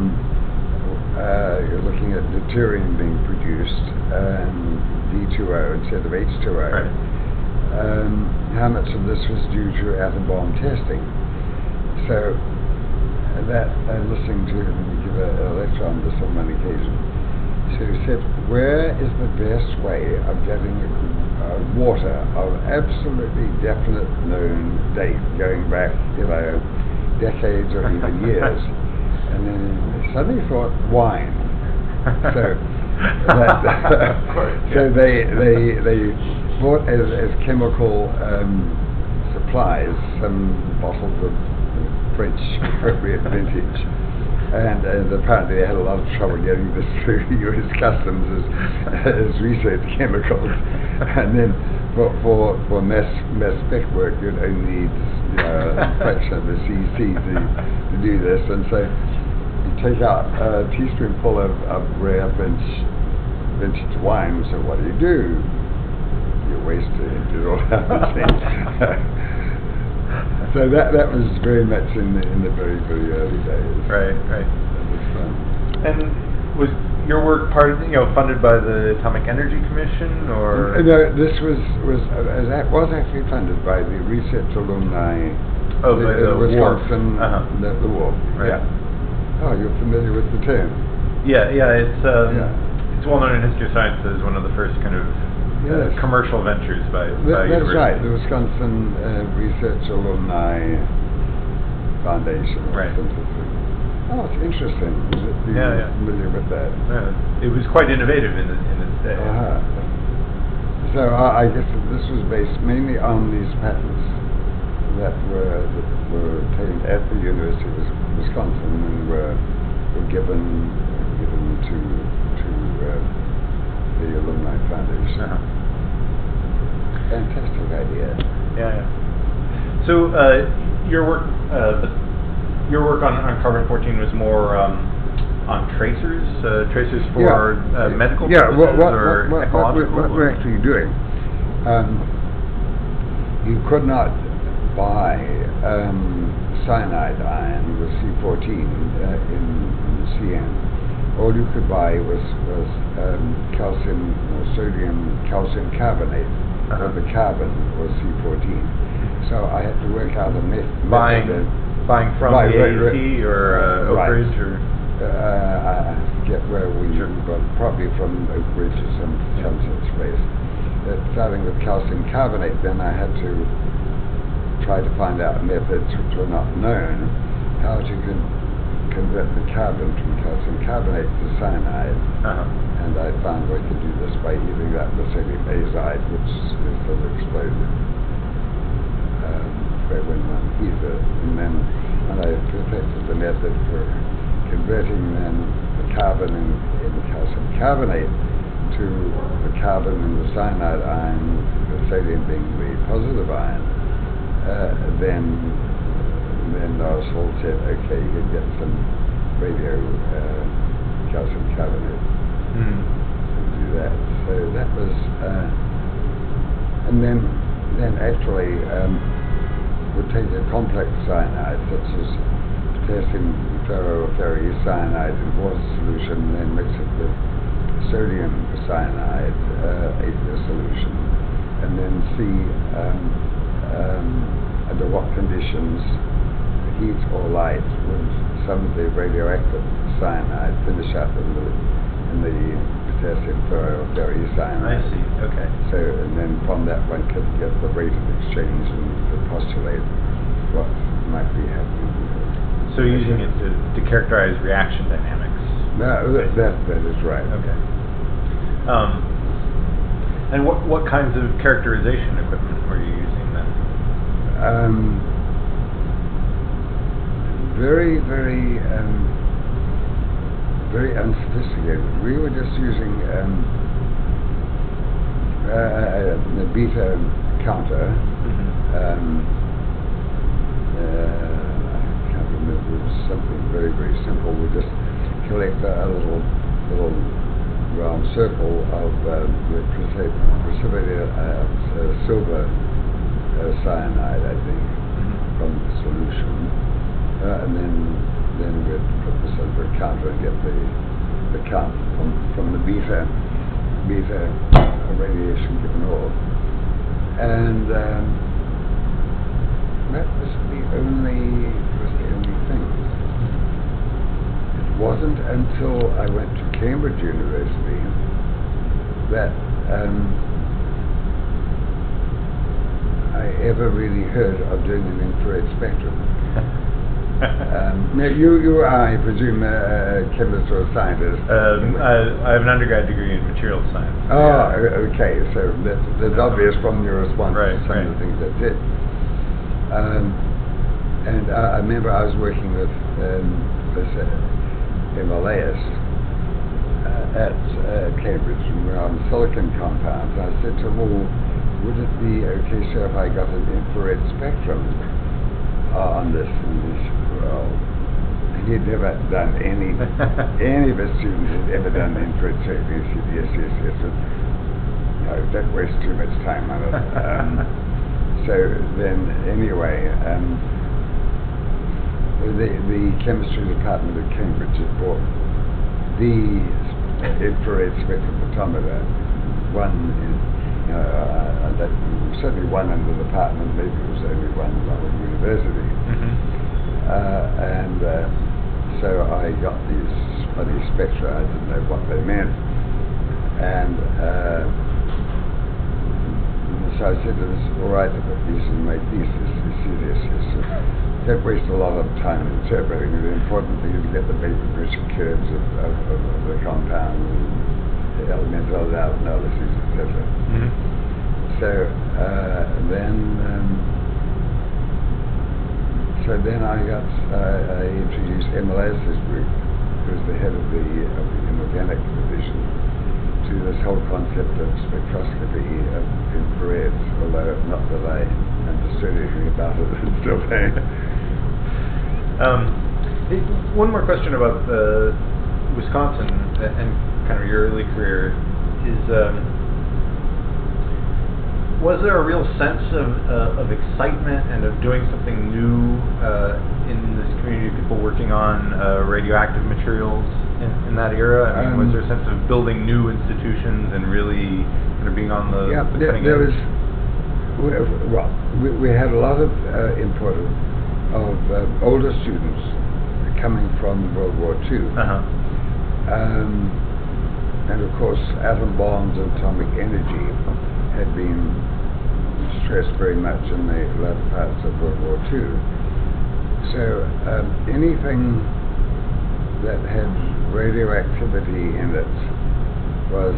looking at deuterium being produced, D2O instead of H2O, how much of this was due to atom bomb testing. So that, listening to him give a lecture on this on one occasion, so he said, where is the best way of getting water of absolutely definite known date, going back, decades or even years? And then he suddenly thought, wine. So they bought as chemical supplies some bottles of French appropriate vintage. And apparently they had a lot of trouble getting this through U.S. Customs as research chemicals. And then for mass spec work, you'd only need a fraction of the cc to do this. And so you take out a teaspoonful of rare vintage wine. So what do? You waste it. You don't have So that was very much in the very early days. Right. That was fun. And was your work part of funded by the Atomic Energy Commission, or? No, this was actually funded by the research alumni. Oh, the Wisconsin, WARF. the WARF. Right. Yeah. Oh, you're familiar with the term. Yeah. It's well known in history of science as one of the first kind of commercial ventures by That's universities. right, the Wisconsin Research Alumni Foundation. Right. Oh, it's interesting. You're familiar with that? Yeah. It was quite innovative in its day. So I guess this was based mainly on these patents that were obtained at the University of Wisconsin and were given to the Alumni Foundation. Fantastic idea. Yeah. So your work on carbon-14 was more on tracers for medical purposes or ecological? What we're actually doing, you could not buy cyanide iron with C14 in CN. All you could buy was sodium calcium carbonate, where the carbon was C14. So I had to work out a method. Buying from the AEC or Oak Ridge, or I forget where we got, probably from Oak Ridge or some such place. Starting with calcium carbonate, then I had to try to find out methods which were not known, how to convert the carbon from calcium carbonate to cyanide. And I found we could do this by heating up the sodium azide, which is still exploded when one heats it. And then when I perfected the method for converting then the carbon in calcium carbonate to the carbon in the cyanide ion, the sodium being the positive ion, then Norrisville said, okay, you can get some radio calcium carbonate to do that. So that was, and then actually would take a complex cyanide such as potassium ferrocyanide in water solution, and then mix it with sodium cyanide aqueous solution, and then see under what conditions heat or light would some of the radioactive cyanide finish up in the potassium ferrocyanide. I see. Okay. So, and then from that one could get the rate of exchange and to postulate what might be happening. So using it to characterize reaction dynamics. No, that is right. Okay. And what kinds of characterization equipment were you using then? Very unsophisticated. We were just using the beta counter. I can't remember. It was something very simple. We just collect a little round circle of precipitated silver cyanide, I think, from the solution, and then we'd put this under a counter and get the count from the beta radiation given off, and that was the only thing. It wasn't until I went to Cambridge University that I ever really heard of doing an infrared spectrum. Now you are, I presume, a chemist or a scientist. I have an undergrad degree in materials science. Oh, okay. So that's obvious from your response to some of the things I did. And I remember I was working with Professor Himalayas at Cambridge, and we were on silicon compounds. I said to him, well, would it be okay, sir, if I got an infrared spectrum on this? And he said, well, He'd never done any of his students had ever done infrared surfing. He said, yes, yes, yes. And, no, don't waste too much time on it. So then, anyway, the chemistry department at Cambridge had bought the infrared spectrophotometer. Certainly one in the department, maybe it was only one in the university. So I got these funny spectra. I didn't know what they meant, and so I said, "It's all right to put these in my thesis." He said, "Yes, yes. Don't waste a lot of time interpreting. The important thing is to get the vapor pressure curves of the compound, the elemental analyses, etc." So then I introduced Emil Aslersberg, who was the head of the inorganic division, to this whole concept of spectroscopy of infrared, although not that I understood anything about it until then. One more question about Wisconsin and kind of your early career is, was there a real sense of excitement and of doing something new in this community of people working on radioactive materials in that era? I mean, was there a sense of building new institutions and really kind of being on the cutting edge? We had a lot of input of older students coming from World War II. And of course, atom bombs and atomic energy had been stressed very much in the latter parts of World War II. So anything that had radioactivity in it was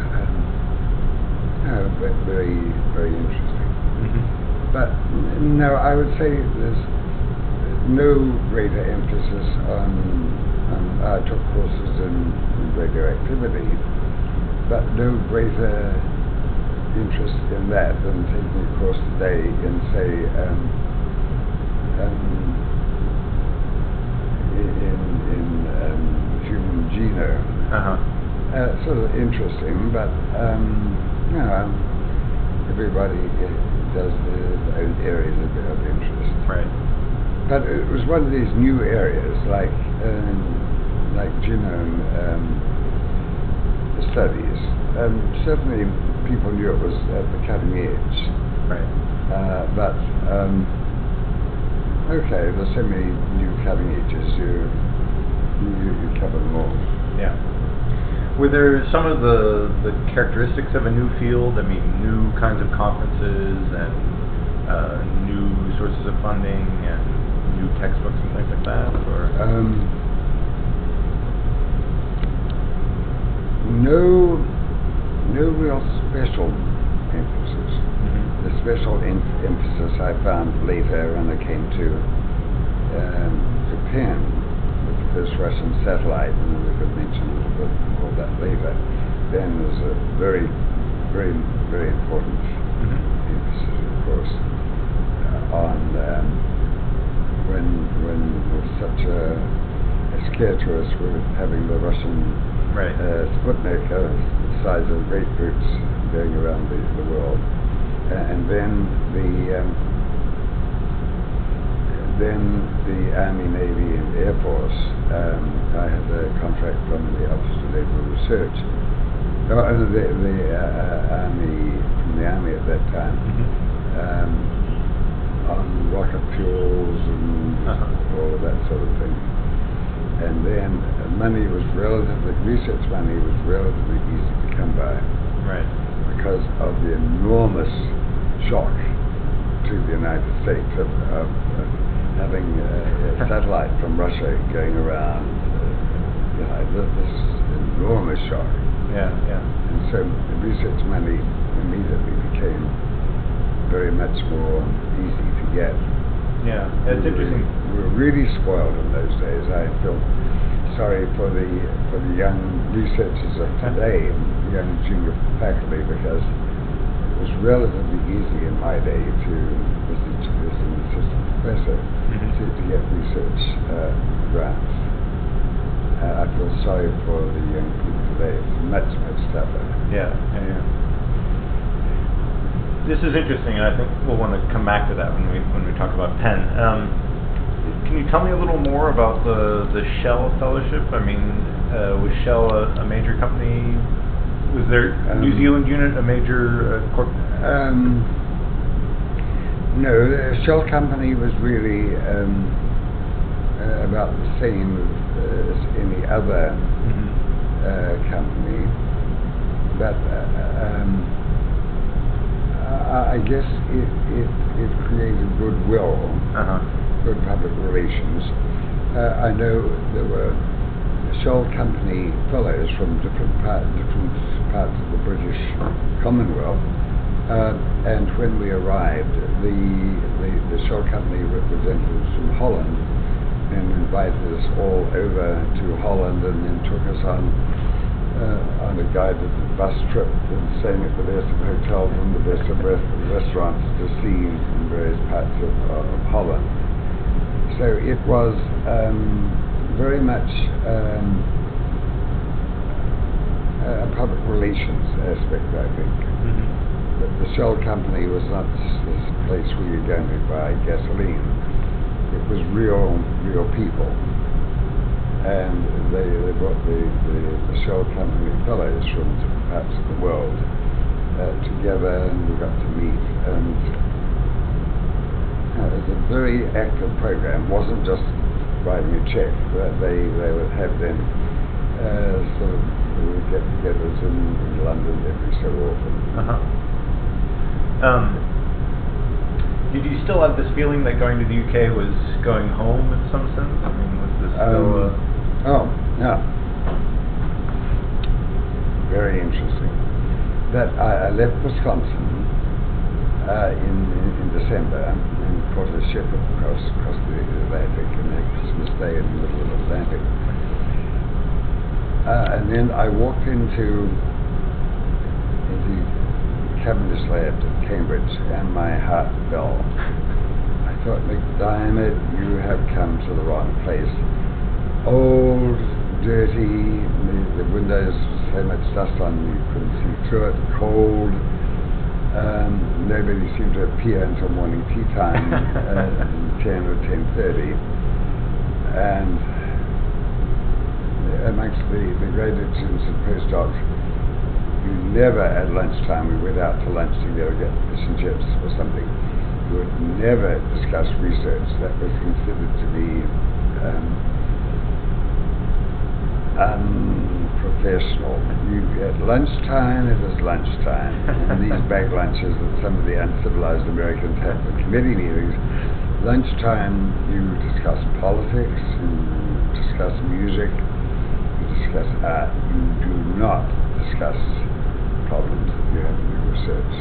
very, very interesting. But no, I would say there's no greater emphasis on I took courses in radioactivity, but no greater interest in that than taking a course today in, say, in human genome. Sort of interesting, but everybody does their own areas of interest. Right. But it was one of these new areas, like genome studies. Certainly, people knew it was at the cutting edge. Right. But okay, there's so many new cutting edges. You cover them all. Yeah. Were there some of the characteristics of a new field? I mean, new kinds of conferences and new sources of funding and new textbooks and things like that, or? No real special emphasis. The special emphasis I found later when I came to Japan with the first Russian satellite, and we could mention a little bit more of that later. Then there's a very, very, very important emphasis, of course, on when with such a scare to us with having the Russian Sputnik, the size of grapefruits, going around the world, and then the Army, Navy, and Air Force. I had a contract from the Office of Naval Research, the Army at that time, on rocket fuels and all of that sort of thing. And then research money was relatively easy to come by. Right. Because of the enormous shock to the United States of having a satellite from Russia going around. This enormous shock. Yeah. And so the research money immediately became very much more easy to get. Yeah, it's interesting. We were really spoiled in those days. I feel sorry for the young researchers of today, young junior faculty, because it was relatively easy in my day to, as an assistant professor, to get research grants. I feel sorry for the young people today. It's much, much tougher. Yeah. This is interesting, and I think we'll want to come back to that when we talk about Penn. Can you tell me a little more about the Shell Fellowship? I mean, was Shell a major company? Was their New Zealand unit a major corp? No, the Shell company was really about the same as any other company, but I guess it created goodwill, good public relations. I know there were Shell company fellows from different parts of the British Commonwealth. And when we arrived, the Shell company representatives from Holland and invited us all over to Holland, and then took us on a guided bus trip and staying at the best of hotels and the best of restaurants to see in various parts of Holland. So it was very much a public relations aspect, I think. But the Shell company was not this place where you're going to buy gasoline. It was real people. And they brought the Shell company fellows from different parts of the world together, and we got to meet. And it was a very active program. It wasn't just writing a check. They would have them sort of get-togethers in London every so often. Did you still have this feeling that going to the UK was going home in some sense? I mean, was this still Oh, yeah. Very interesting. That I left Wisconsin in December and caught a ship across the Atlantic, and had Christmas Day in the middle of the Atlantic. And then I walked into Cavendish Lab at Cambridge, and my heart fell. I thought, MacDiarmid, you have come to the wrong place. Old, dirty, the windows, so much dust on you couldn't see through it, cold. Nobody seemed to appear until morning tea time, 10 or 10:30. And amongst the graduate students and postdocs, you never at lunchtime, we went out to lunch together, get fish and chips or something. You would never discuss research. That was considered to be unprofessional. At lunchtime, it was lunchtime. And these bag lunches at some of the uncivilized Americans have for committee meetings, lunchtime you discuss politics, you discuss music, you discuss art. You do not discuss problems that you have to do research.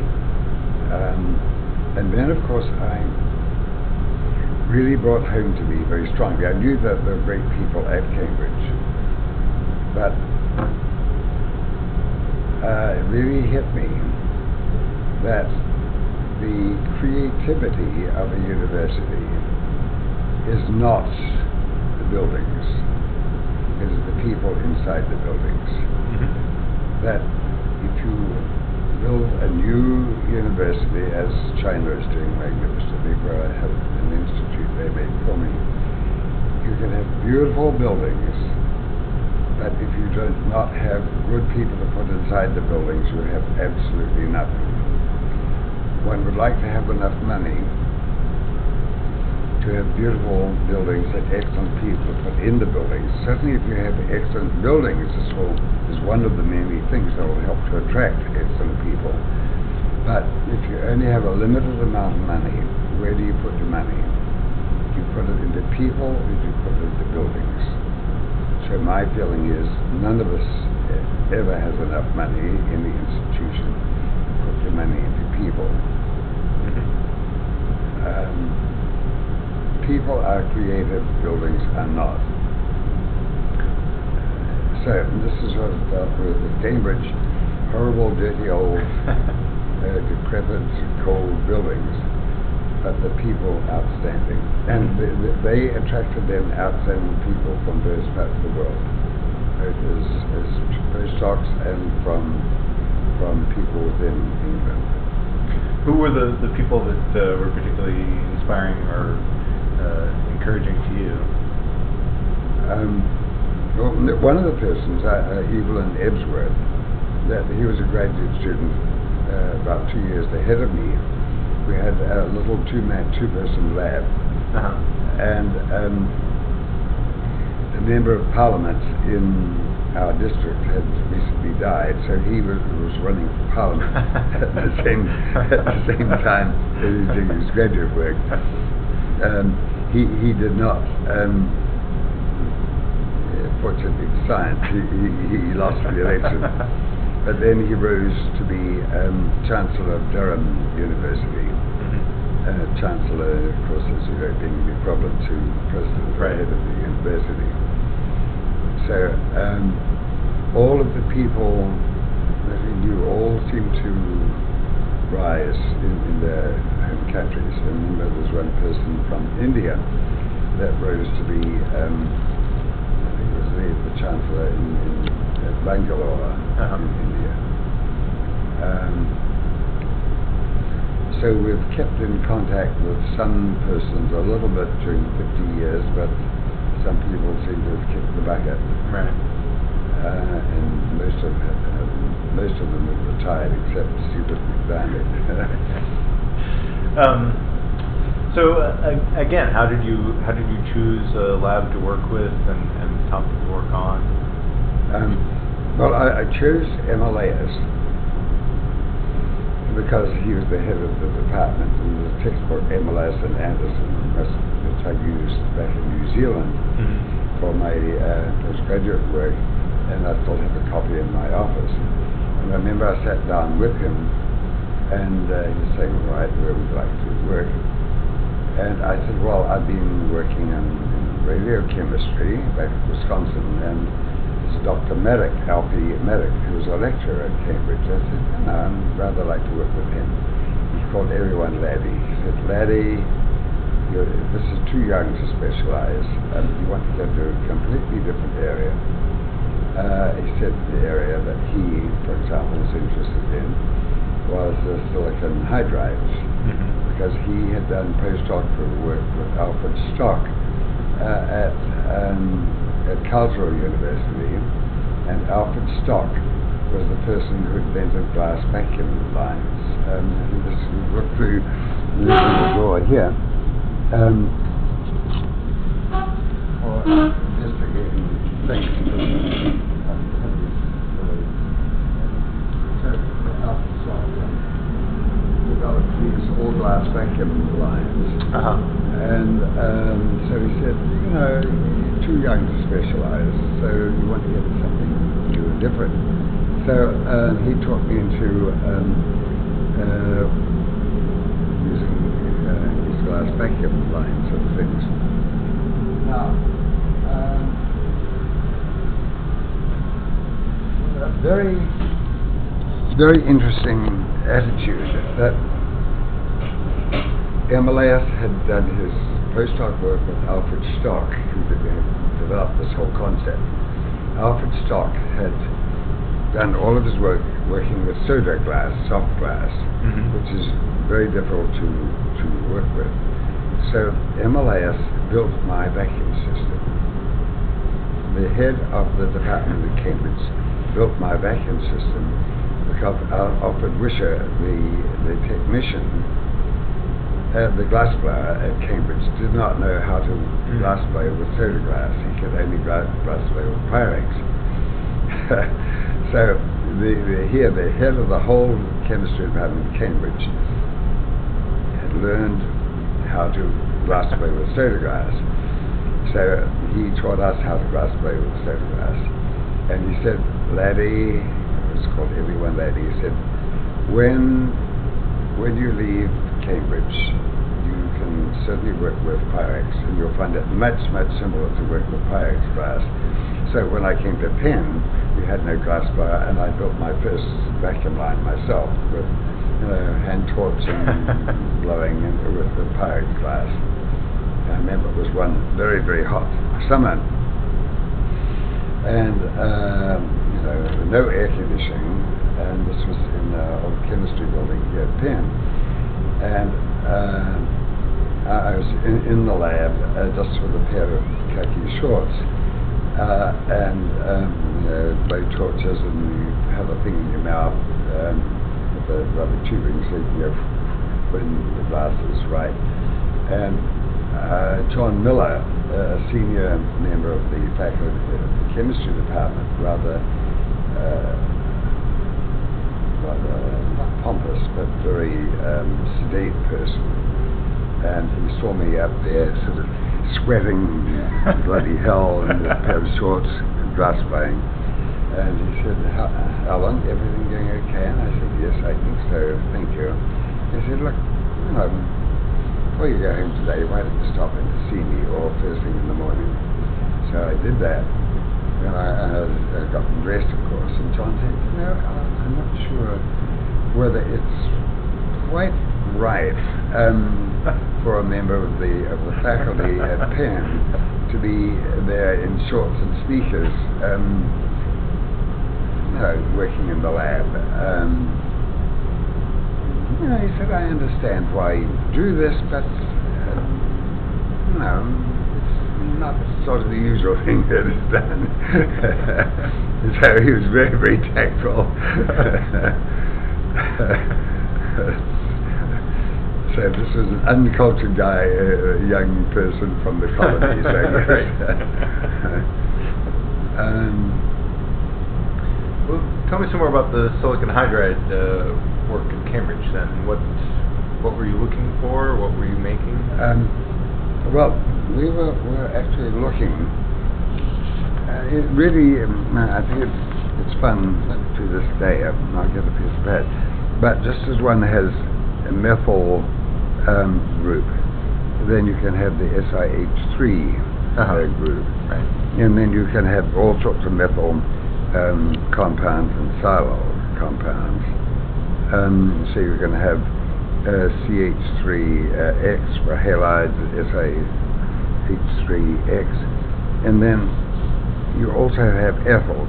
And then, of course, I really brought home to me very strongly. I knew that there were great people at Cambridge, but it really hit me that the creativity of a university is not the buildings, it is the people inside the buildings. That if you build a new university, as China is doing magnificently, where I have an institute they made for me, you can have beautiful buildings, but if you do not have good people to put inside the buildings, you have absolutely nothing. One would like to have enough money to have beautiful buildings and excellent people to put in the buildings. Certainly if you have excellent buildings, this is one of the many things that will help to attract excellent people. But if you only have a limited amount of money, where do you put your money? Do you put it into people, or do you put it into buildings? So my feeling is none of us ever has enough money in the institution to put your money into people. People are creative, buildings are not. So this is what it felt with Cambridge, horrible, dirty, old, decrepit, cold buildings, but the people outstanding. And they attracted then outstanding people from various parts of the world, both as postdocs and from people within England. Who were the people that were particularly inspiring or encouraging to you? Well, one of the persons, Evelyn Ebsworth, that he was a graduate student about 2 years ahead of me. We had a little two-person lab, and a member of Parliament in our district had recently died, so he was running for Parliament at the same time that he was doing his graduate work. He did not. Fortunately for science, he lost the election. But then he rose to be Chancellor of Durham University. Chancellor, of course, as you know, being the equivalent to President or head of the university. So all of the people that he knew all seemed to rise in their home countries. And there was one person from India that rose to be the Chancellor in Bangalore, in India. So we've kept in contact with some persons a little bit during 50 years, but some people seem to have kicked the bucket. Right. And most of them have retired, except Stephen McDaniel. So again, how did you choose a lab to work with and topic to work on? Well, I chose Emilius because he was the head of the department, and the textbook Emilius and Anderson, which I used back in New Zealand for my postgraduate work, and I still have a copy in my office. And I remember I sat down with him, and he was saying, right, where would you like to work? And I said, well, I've been working in radiochemistry back in Wisconsin, and it's Dr. Merrick, Alfie Merrick, who's a lecturer at Cambridge. I said, no, I'd rather like to work with him. He called everyone Laddie. He said, Laddie, this is too young to specialize. You want to go to a completely different area. He said the area that he, for example, was interested in was silicon hydrides, because he had done postdoctoral work with Alfred Stock at Karlsruhe University, and Alfred Stock was the person who invented glass vacuum lines. You just look through the little door here. Or just again, thanks to Alfred Stock developed these all glass vacuum lines. And so he said, you know, you're too young to specialize, so you want to get something new and different. So he taught me into using these glass vacuum lines and things. Now, a very, very interesting attitude that Emilius had done his postdoc work with Alfred Stock, who developed this whole concept. Alfred Stock had done all of his work working with soda glass, soft glass, which is very difficult to work with. So Emilius built my vacuum system. The head of the department at Cambridge built my vacuum system because Alfred Wisher, the technician, the glass blower at Cambridge, did not know how to glass blow with soda glass. He could only glass blow with Pyrex. So the head of the whole chemistry department at Cambridge had learned how to glass blow with soda glass. So he taught us how to glass blow with soda glass. And he said, Laddie, it was called everyone Laddie, he said, when you leave Cambridge, you can certainly work with Pyrex, and you'll find it much, much simpler to work with Pyrex glass. So when I came to Penn, we had no glass blower, and I built my first vacuum line myself with hand torch and blowing with the Pyrex glass. And I one very, very hot summer, and no air conditioning, and this was in an old chemistry building here at Penn, and I was in the lab just with a pair of khaki shorts, and blow torches, and you have a thing in your mouth with the rubber tubing so you can go when the glass is right. And John Miller, a senior member of the faculty of the chemistry department, rather not pompous but very sedate person, and he saw me up there sort of sweating bloody hell in a pair of shorts, grass playing, and he said, "Alan, everything going okay?" And I said, "Yes, I think so, thank you." He said, "Look, before you go home today, why don't you stop in to see me, or first thing in the morning?" So I did that, and I got dressed, of course, and John said, Alan, I'm not sure whether it's quite right for a member of the faculty at Penn to be there in shorts and sneakers, working in the lab. He said, "I understand why you do this, but it's not sort of the usual thing that is done." So he was very, very tactful. So this was an uncultured guy, a young person from the colonies, I guess. Well, tell me some more about the silicon hydride work in Cambridge then. What were you looking for? What were you making? Well, we were actually looking. It really, I think it's fun to this day. I'll get a piece of that. But just as one has a methyl group, then you can have the SiH3 group, right. And then you can have all sorts of methyl compounds and silyl compounds. So you can have CH3X for halides, SiH3X, and then you also have ethyl,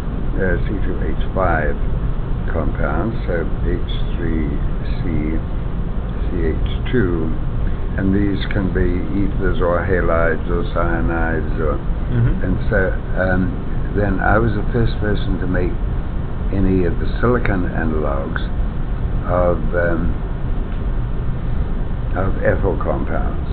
C2H5 compounds, so H3C, CH2, and these can be ethers or halides or cyanides, and so then I was the first person to make any of the silicon analogs of ethyl compounds.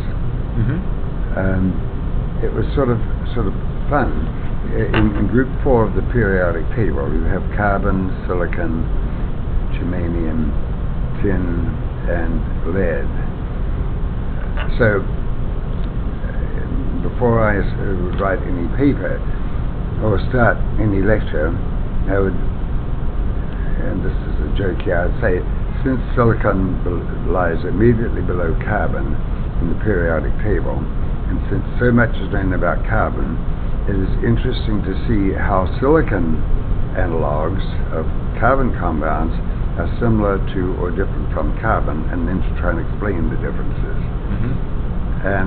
It was sort of fun. In group 4 of the periodic table, you have carbon, silicon, germanium, tin, and lead. So before I would write any paper or start any lecture, I would, and this is a joke here, I'd say, since silicon lies immediately below carbon in the periodic table, and since so much is known about carbon, it is interesting to see how silicon analogs of carbon compounds are similar to or different from carbon, and then to try and explain the differences. And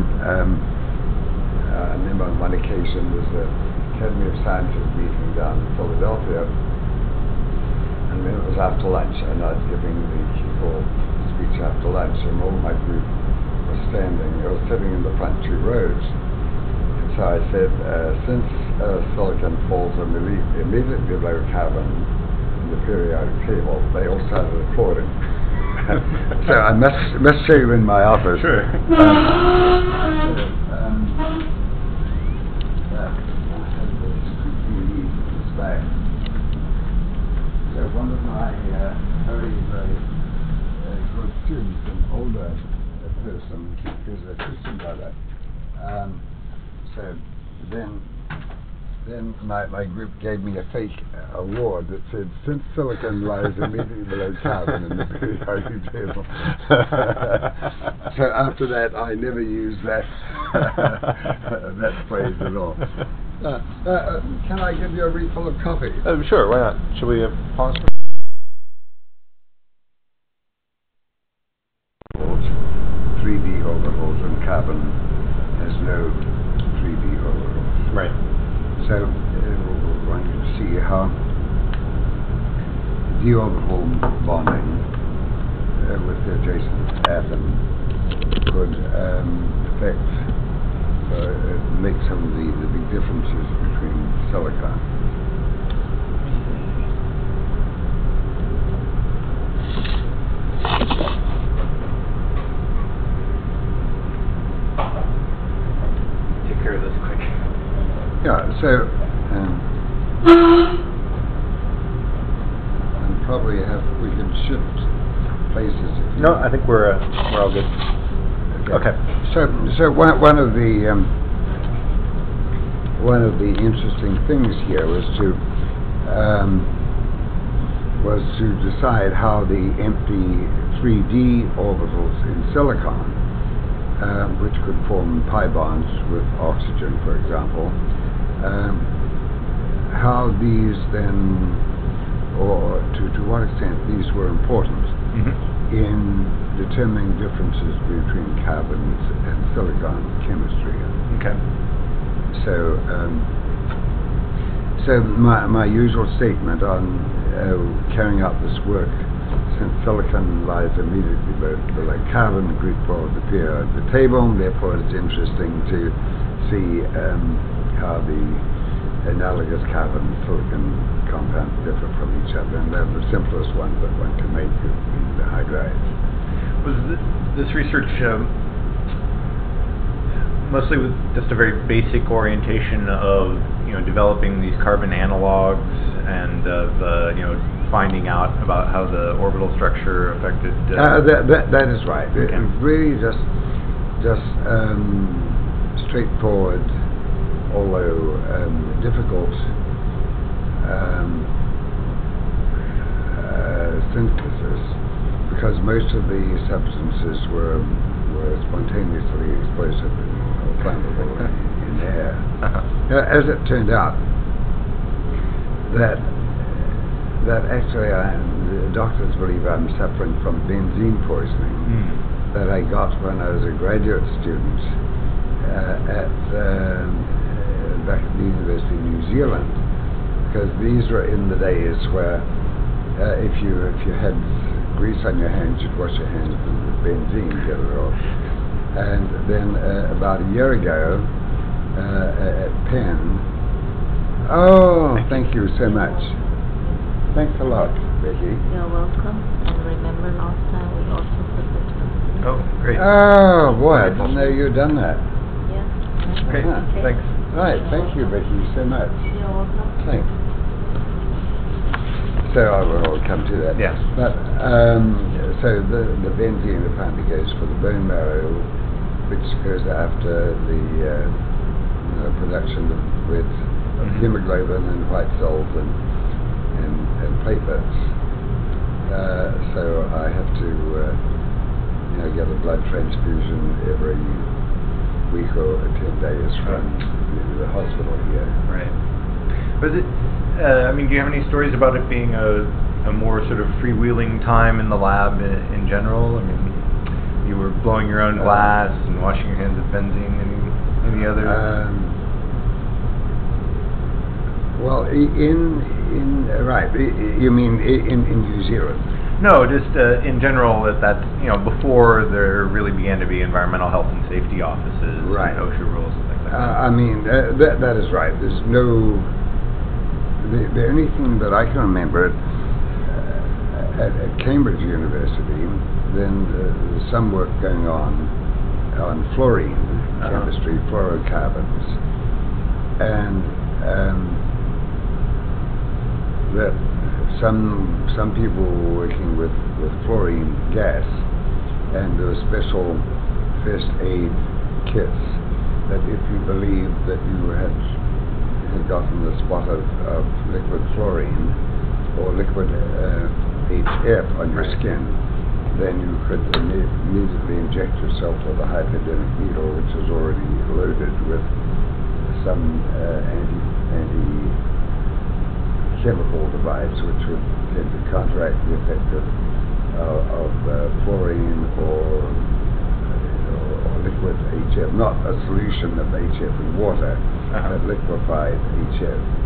I remember on one occasion there was an Academy of Sciences meeting down in Philadelphia, and then it was after lunch, and I was giving the keynote speech after lunch, and all my group was sitting in the front 2 rows. And so I said, since silicon falls immediately below carbon in the periodic table, they all started applauding. So I must show you in my office. Sure. So one of my very, very good students, an older person, is a Christian brother. So then my group gave me a fake award that said, since silicon lies immediately below carbon in the periodic table. So after that, I never used that phrase at all. Can I give you a refill of coffee? Sure, why not? Should we pause? 3D orbitals, and carbon has there's no 3D orbitals. Right. So we want you to see how d orbital bonding with the adjacent atom could affect, make some of the big differences between silicon. Take care of this quick. Yeah, so and probably we can shift places. If you No, I think we're all good. Okay. So one of the interesting things here was to decide how the empty 3D orbitals in silicon, which could form pi bonds with oxygen, for example, how these then, or to what extent these were important in determining differences between carbons and silicon chemistry. Okay. So my usual statement on carrying out this work, since silicon lies immediately below carbon, the Greek worlds appear at the table, and therefore it's interesting to see how the analogous carbon and silicon compounds differ from each other, and they're the simplest ones that one can make in the hydrides. Was this research mostly with just a very basic orientation of developing these carbon analogs and of finding out about how the orbital structure affected? That is right. Okay. It was really just straightforward, although difficult synthesis, because most of the substances were spontaneously explosive or flammable in air. As it turned out, that actually the doctors believe I'm suffering from benzene poisoning that I got when I was a graduate student back at the University of New Zealand, because these were in the days where if you had grease on your hands, you'd wash your hands with benzene, get it off. And then about a year ago at Penn, thank you so much. Thanks a lot, Becky. You're welcome. And remember last time we also put the transcript. Oh, great. Oh, boy, I didn't know you'd done that. Yeah. Great. Okay. Thanks. Right, thank you, Becky, so much. You're welcome. Thanks. So I will come to that. Yes. But so the benzene apparently goes for the bone marrow, which goes after the production of hemoglobin and white cells and platelets. So I have to get a blood transfusion every week or 10 days from the hospital here. Right. Was it? Do you have any stories about it being a more sort of freewheeling time in the lab in general? I mean, you were blowing your own glass and washing your hands with benzene. Any other? Well, right. You mean in New Zealand? No, just in general. That before there really began to be environmental health and safety offices, right? And OSHA rules and things like that. That is right. There's no. The only thing that I can remember at Cambridge University, then there's some work going on fluorine chemistry, fluorocarbons, and that some people were working with fluorine gas, and there were special first aid kits that if you believed that you had gotten the spot of liquid fluorine or liquid HF on your skin, then you could immediately inject yourself with a hypodermic needle, which is already loaded with some anti-chemical device, which would tend to counteract the effect of fluorine or liquid HF, not a solution of HF in water, Uh-huh. but liquefied HF.